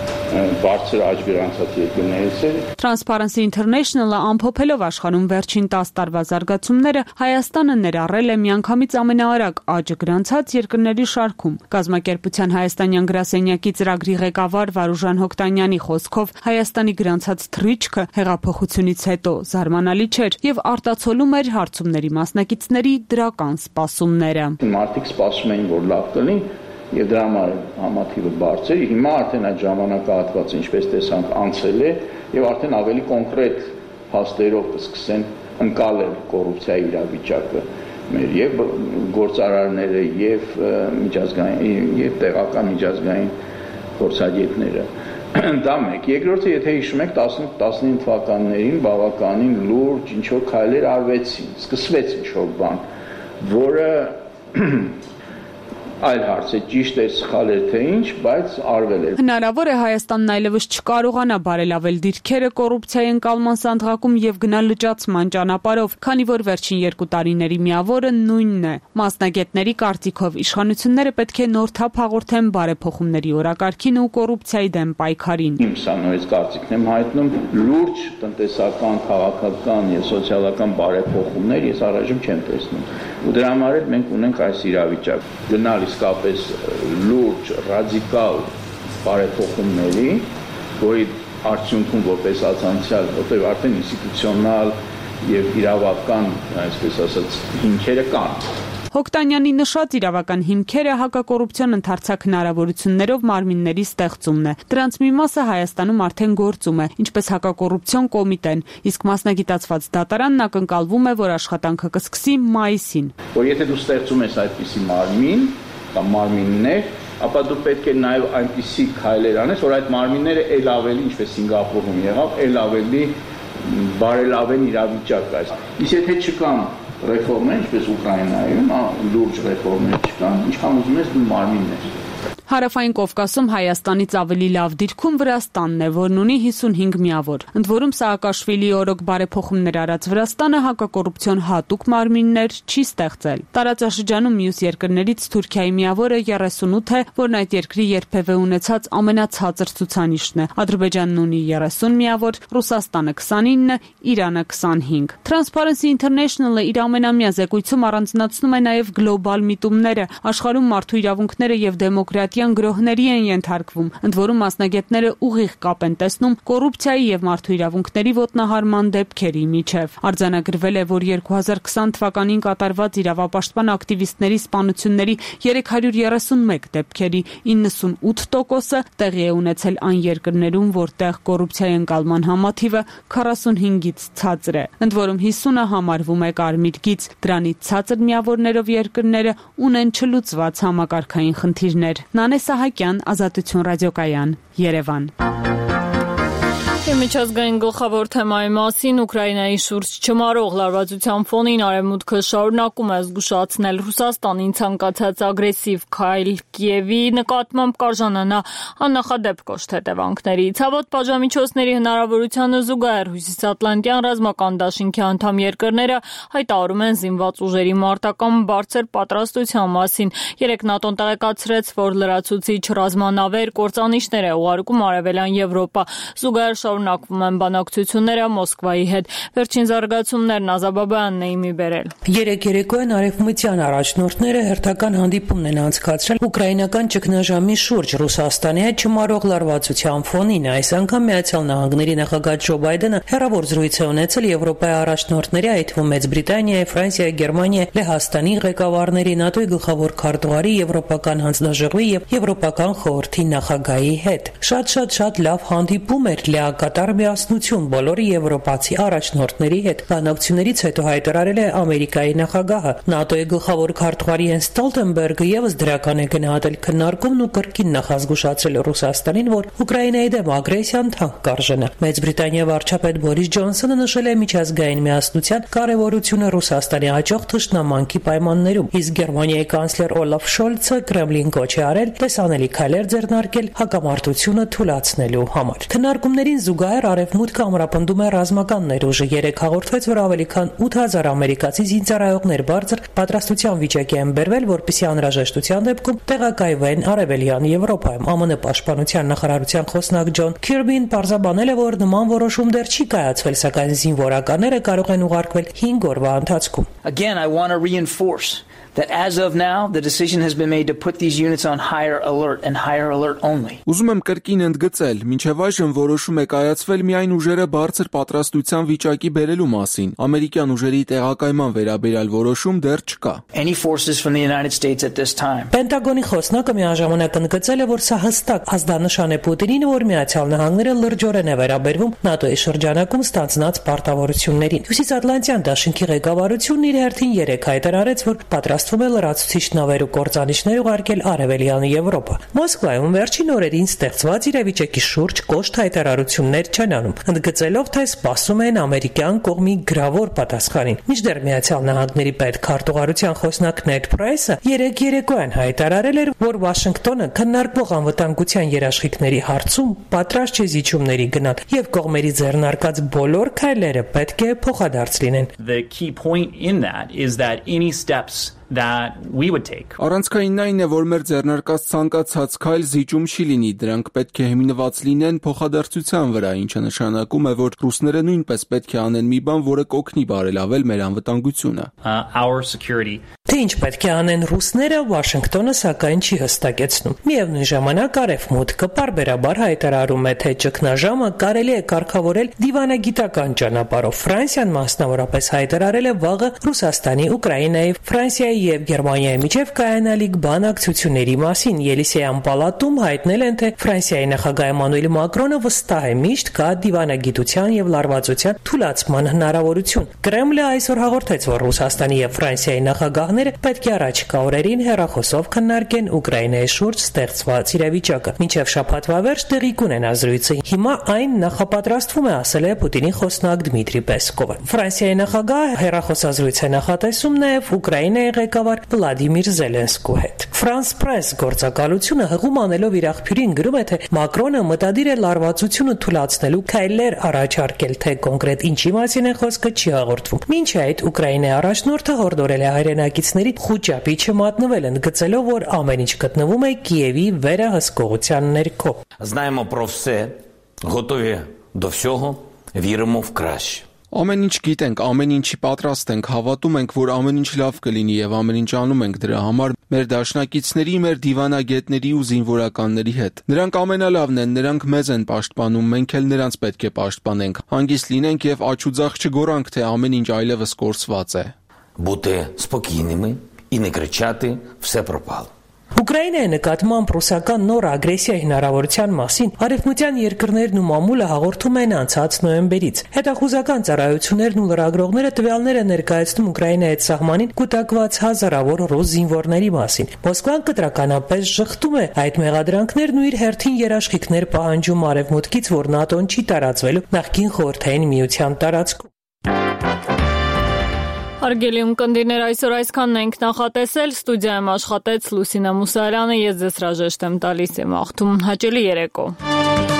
բարձր աճ գրանցած երկրներից է։ Transparency International-ը ամփոփելով աշխարհում վերջին տասը տարվա զարգացումները, Հայաստանը ներառել է միանգամից ամենաարագ աճը գրանցած երկրների շարքում։ Կազմակերպության հայաստանյան գրասենյակի ծրագրի ղեկավար Վարուժան Հոկտանյանի խոսքով Հայաստանի գրանցած թռիչքը հեղափոխությունից հետո զարմանալի չէր եւ արտացոլում էր հարցումների մասնակիցների դրական սպասումները։ Մարդիկ սպասում էին, որ լավ կլինի եւ դրա համար համաթիվը բարձր է։ Հիմա արդեն այդ ժամանակահատվածը, ինչպես տեսանք, անցել է եւ արդեն ավելի կոնկրետ փաստերով կսկսեն ընկալել կոռուպցիայի իրավիճակը մեր եւ գործարարները եւ միջազգային եւ տեղական միջազգային փորձագետները։ Դա մեկ։ Երկրորդը, եթե հիշում եք, տասնինը թվականներին բավականին լուրջ ինչ որ քայլեր արվեցին, սկսվեց ինչ որ բան, որը այլ հարց է, ճիշտ է, սխալ է, թե ինչ, բայց արվել է։ Հնարավոր է Հայաստանն այլևս չկարողանա բարելավել դիրքերը կոռուպցիայի ընկալման սանդղակում եւ գնա լճացման ճանապարհով, քանի որ վերջին երկու տարիների միավորը նույնն է։ Մասնագետների կարծիքով իշխանությունները պետք է նոր թափ հաղորդեն բարեփոխումների օրակարգին ու կոռուպցիայի դեմ պայքարին։ Իմ սա նույնիսկ կարծիքն եմ հայտնում, լուրջ տնտեսական, քաղաքական եւ սոցիալական բարեփոխումներ ես առայժմ չեմ տեսնում։ Ու դրա համար էլ մենք ունենք այս իրավիճակ։ Գնալ իսկապես լուրջ, ռադիկալ բարեփոխումների, որի արդյունքում որպես անցյալ, որտեղ արդեն ինստիտուցիոնալ եւ իրավական, այսպես ասած, հիմքերը կան։ Հոկտանյանի նշած իրավական հիմքերը հակակոռուպցիոն ընդարձակ հնարավորություններով մարմինների ստեղծումն է։ Դրանց մի մասը Հայաստանում արդեն գործում է, ինչպես հակակոռուպցիոն կոմիտեն, իսկ մասնագիտացված դատարանն ակնկալվում է, որ աշխատանքը կսկսի մայիսին։ Որ եթե դու ստեղծում ես այդպիսի մարմին կամ մարմիններ, ապա դու պետք է նաև այնպիսի քայլեր անես, որ այդ մարմինները ել ավելի, ինչպես Սինգապուրում եղավ, ել ավելի բարելավեն իրավիճակը։ Իսկ եթե չկան ռեֆորմներ, ինչպես Ուկրաինայում, լուրջ ռեֆորմներ չկան, ինչքան ուզում ես դու մարմիններ։ Հարավային Կովկասում Հայաստանից ավելի լավ դիրքում Վրաստանն է, որն ունի հիսունհինգ միավոր։ Ընդ որում Սաակաշվիլիի օրոք բարեփոխումներ արած Վրաստանը հակակոռուպցիոն հատուկ մարմիններ չի ստեղծել։ Տարածաշրջանում մյուս երկրներից Թուրքիայի միավորը երեսունութ է, որն այդ երկրի երբևէ ունեցած ամենացածր ցուցանիշն է։ Ադրբեջանն ունի երեսուն միավոր, Ռուսաստանը քսանինը, Իրանը քսանհինգ։ Transparency International-ը իր ամենամյա զեկույցում առանձնացնում է նաև գլոբալ միտումները, աշխարհում մարդու իրավունքները եւ դեմոկրատիան գրոհների են ենթարկվում, ընդ որում մասնագետները ուղիղ կապ են տեսնում կոռուպցիայի եւ մարդու իրավունքների ոտնահարման դեպքերի միջև։ Արձանագրվել է, որ երկու հազար քսան թվականին կատարված իրավապաշտպան ակտիվիստների սպանությունների երեք հարյուր երեսունմեկ դեպքերի իննսունութ տոկոսը տեղի է ունեցել այն երկրներում, որտեղ կոռուպցիայի ընկալման համաթիվը քառասունհինգից ցածր է, ընդ որում հիսունը համարվում է կարմիր գիծ։ Դրանից ցածր միավորներով երկրները ունեն չլուծված համակարգային խնդիրներ։ Նանե Սահակյան, Ազատություն ռադիոկայան, Երևան։ Միջազգային գլխավոր թեմայի մասին Ուկրաինայի շուրջ չմարող լարվածության ֆոնին Արևմուտքը շարունակում է զգուշացնել Ռուսաստանին ցանկացած ագրեսիվ քայլ Կիևի նկատմամբ կարժանանա աննախադեպ կոշտ հետևանքների։ Ցավոտ պատժամիջոցների հնարավորությանը զուգահեռ Հյուսիսատլանտյան ռազմական դաշինքի անդամ երկրները հայտարարում են զինված ուժերի մարտական բարձր պատրաստության մասին։ Երեկ ՆԱՏՕ-ն տեղեկացրեց, որ լրացուցիչ ռազմանավեր կործանիչներ է ուղարկում Արևելյան Եվրոպա։ Զուգահեռ շարունակվում են բանակցությունները Մոսկվայի հետ։ Վերջին զարգացումներն Ազաբաբյանն էին մի բերել։ Երեկ երեկոյան արևմտյան առաջնորդները հերթական հանդիպումն են անցկացրել ուկրաինական ճգնաժամի շուրջ Ռուսաստանի հետ չմարող լարվածության ֆոնին։ Այս անգամ Միացյալ Նահանգների նախագահ Ջո Բայդենը հեռավոր զրույց է ունեցել Եվրոպայի առաջնորդների, այդ թվում Մեծ Բրիտանիայի, Ֆրանսիայի, Գերմանիայի, Լեհաստանի ղեկավարների, ՆԱՏՕ-ի գլխավոր քարտուղարի, Եվրոպական հանձնաժողովի եւ Եվրոպական խորհրդի նախագահի հետ։ Շատ-շատ-շատ լավ հանդիպում էր, լիակատար միասնություն բոլոր եվրոպացի առաջնորդների հետ։ Բանակցություններից հետո հայտարարել է Ամերիկայի նախագահը։ ՆԱՏՕ-ի գլխավոր քարտուղար Յենս Ստոլտենբերգը եւս դրական է գնահատել քննարկումն ու կրկին նախազգուշացրել Ռուսաստանին, որ Ուկրաինայի դեմ ագրեսիան թանկ կարժենա։ Մեծ Բրիտանիայի վարչապետ Բորիս Ջոնսոնը նշել է միջազգային միասնության կարևորությունը Ռուսաստանի հաջող թշնամանքի պայմաններում, իսկ Գերմանիայի կանցլեր Օլաֆ Շոլցը Կրեմլին կոչ է արել տեսանելի քայլեր ձեռնարկել հակամարտությունը թույլատնելու համար։ Քննարկումներին զուգահեռ Արևմուտքը ամրապնդում է ռազմական ներուժը։ Երեկ հաղորդվեց, որ ավելի քան ութ հազար ամերիկացի զինծառայողներ բարձր պատրաստության վիճակի են բերվել, որպեսզի անհրաժեշտության դեպքում տեղակայվեն Արևելյան Եվրոպայում։ ԱՄՆ պաշտպանության նախարարության խոսնակ Ջոն Քիրբին պարզաբանել է, որ նման որոշում դեռ չի կայացվել, սակայն զինվորականները կարող են ուղարկվել հինգ օրվա ընթացքում։ Again, I want to reinforce that as of now the decision has been made to put these units on higher alert and higher alert only. Ուզում եմ կրկին ընդգծել, մինչև այժմ որոշում է կայացվել միայն ուժերը բարձր պատրաստության վիճակի բերելու մասին։ Ամերիկյան ուժերի տեղակայման վերաբերյալ որոշում դեռ չկա։ Any forces from the United States at this time. Պենտագոնի խոսնակը միաժամանակ ընդգծել է, որ սա հստակ ազդանշան է Պուտինին, որ Միացյալ Նահանգները լրջորեն է վերաբերվում ՆԱՏՕ-ի շրջանակում ստանձնած պարտավորություններին։ Հյուսիսատլանտյան դաշինքի ղեկավարությունն իր հերթին երեկ հայտարարեց, որ պատրաստ լրացուցիչ նավեր ու կործանիչներ ուղարկել Արևելյան Եվրոպա։ Մոսկվայում վերջին օրերին ստեղծված իրավիճակի շուրջ կոշտ հայտարարություններ չեն անում, ընդգծելով, թե սպասում են ամերիկյան կողմի գրավոր պատասխանին։ Մինչդեռ Միացյալ Նահանգների պետքարտուղարության խոսնակ Նեդ Պրայսը երեկ երեկոյան հայտարարել էր, որ Վաշինգտոնը քննարկվող անվտանգության երաշխիքների հարցում պատրաստ չէ զիջումների գնալ եւ կողմերի ձեռնարկած բոլոր քայլերը պետք է փոխադարձ լինեն։ The key point in that is that any steps that we would take. Առանցքայինն այն է, որ մեր ձեռնարկած ցանկացած քայլ զիջում չի լինի, դրանք պետք է հիմնված լինեն փոխադարձության վրա, ինչը նշանակում է, որ ռուսները նույնպես պետք է անեն մի բան, որը կօգնի բարելավել մեր անվտանգությունը. Uh, our security. Թե ինչ պետք է անեն ռուսները, Վաշինգտոնը սակայն չի հստակեցնում։ Միևնույն ժամանակ Արևմուտքը պարբերաբար հայտարարում է, թե ճգնաժամը կարելի է կարգավորել դիվանագիտական ճանապարհով։ Ֆրանսիան մասնավորապես հայտարարել է վաղը Ռուսաստանի, Ուկրաինայի, Ֆրանսիայի եւ Գերմանիայի միջև կայանալիք բանակցությունների մասին։ Ելիսեյան պալատում հայտնել են, թե Ֆրանսիայի նախագահ Էմանուել Մակրոնը վստահ է միշտ կա դիվանագիտության եւ լարվածության թույլատման հնարավորություն։ Կրեմլը այսօր հաղորդեց, որ Ռուսաստանի եւ Ֆրանսիայի նախագահ պետք է առաջիկա օրերին հեռախոսով քննարկեն Ուկրաինայի շուրջ ստեղծված իրավիճակը։ Մինչև շաբաթվա վերջ տեղի կունենա զրույցը։ Հիմա այն նախապատրաստվում է, ասել է Պուտինի խոսնակ Դմիտրի Պեսկովը։ Ֆրանսիայի նախագահը հեռախոսազրույց է նախատեսում նաև Ուկրաինայի ղեկավար Վլադիմիր Զելենսկու հետ։ France Press գործակալությունը հղում անելով իր աղբյուրին գրում է, թե Մակրոնը մտադիր է լարվածությունը թույլատնելու քայլեր առաջարկել, թե կոնկրետ ինչի մասին է խոսքը չի հաղորդվում։ Մինչ այդ Ուկրաինայի առաջնորդը հորդորել է հայրենակիցների խոճապի չմատնվել, ընդգծելով, որ ամեն ինչ գտնվում է Կիևի վերահսկողության ներքո։ Знаємо про все, готові до всього, віримо в краще. Ամեն ինչ գիտենք, ամեն ինչի պատրաստ ենք, հավատում ենք, որ ամեն ինչ լավ կլինի եւ ամեն ինչ անում ենք դրա համար մեր դաշնակիցների, մեր դիվանագետների ու զինվորականների հետ։ Նրանք ամենալավն են, նրանք մեզ են պաշտպանում, մենք էլ նրանց պետք է պաշտպանենք։ Հանգիստ լինենք եւ աչուձախ չգորանք, թե ամեն ինչ այլևս կորսված է։ Бути спокійними і не кричати «все пропало». Ուկրաինայի նկատմամբ ռուսական նոր ագրեսիայի հնարավորության մասին արևմտյան երկրներն ու մամուլը հաղորդում են անցած նոյեմբերից։ Հետախուզական ծառայություններն ու լրագրողները տվյալներ են ներկայացնում Ուկրաինայի հետ սահմանին կուտակված հազարավոր ռուս զինվորների մասին։ Մոսկվան կտրականապես շղթում է այդ մեղադրանքներն ու իր հերթին երաշխիքներ պահանջում արևմուտքից, որ ՆԱՏՕ-ն չի տարածվելու նախկին խորհրդային միության տարածքում։ Հարգելի ունկնդիրներ, այսօր այսքանն ենք նախատեսել, ստուդիայում աշխատեց Լուսինա Մուսարյանը, ես ձեզ հրաժեշտ եմ տալիս եմ աղթում հաճելի երեկո։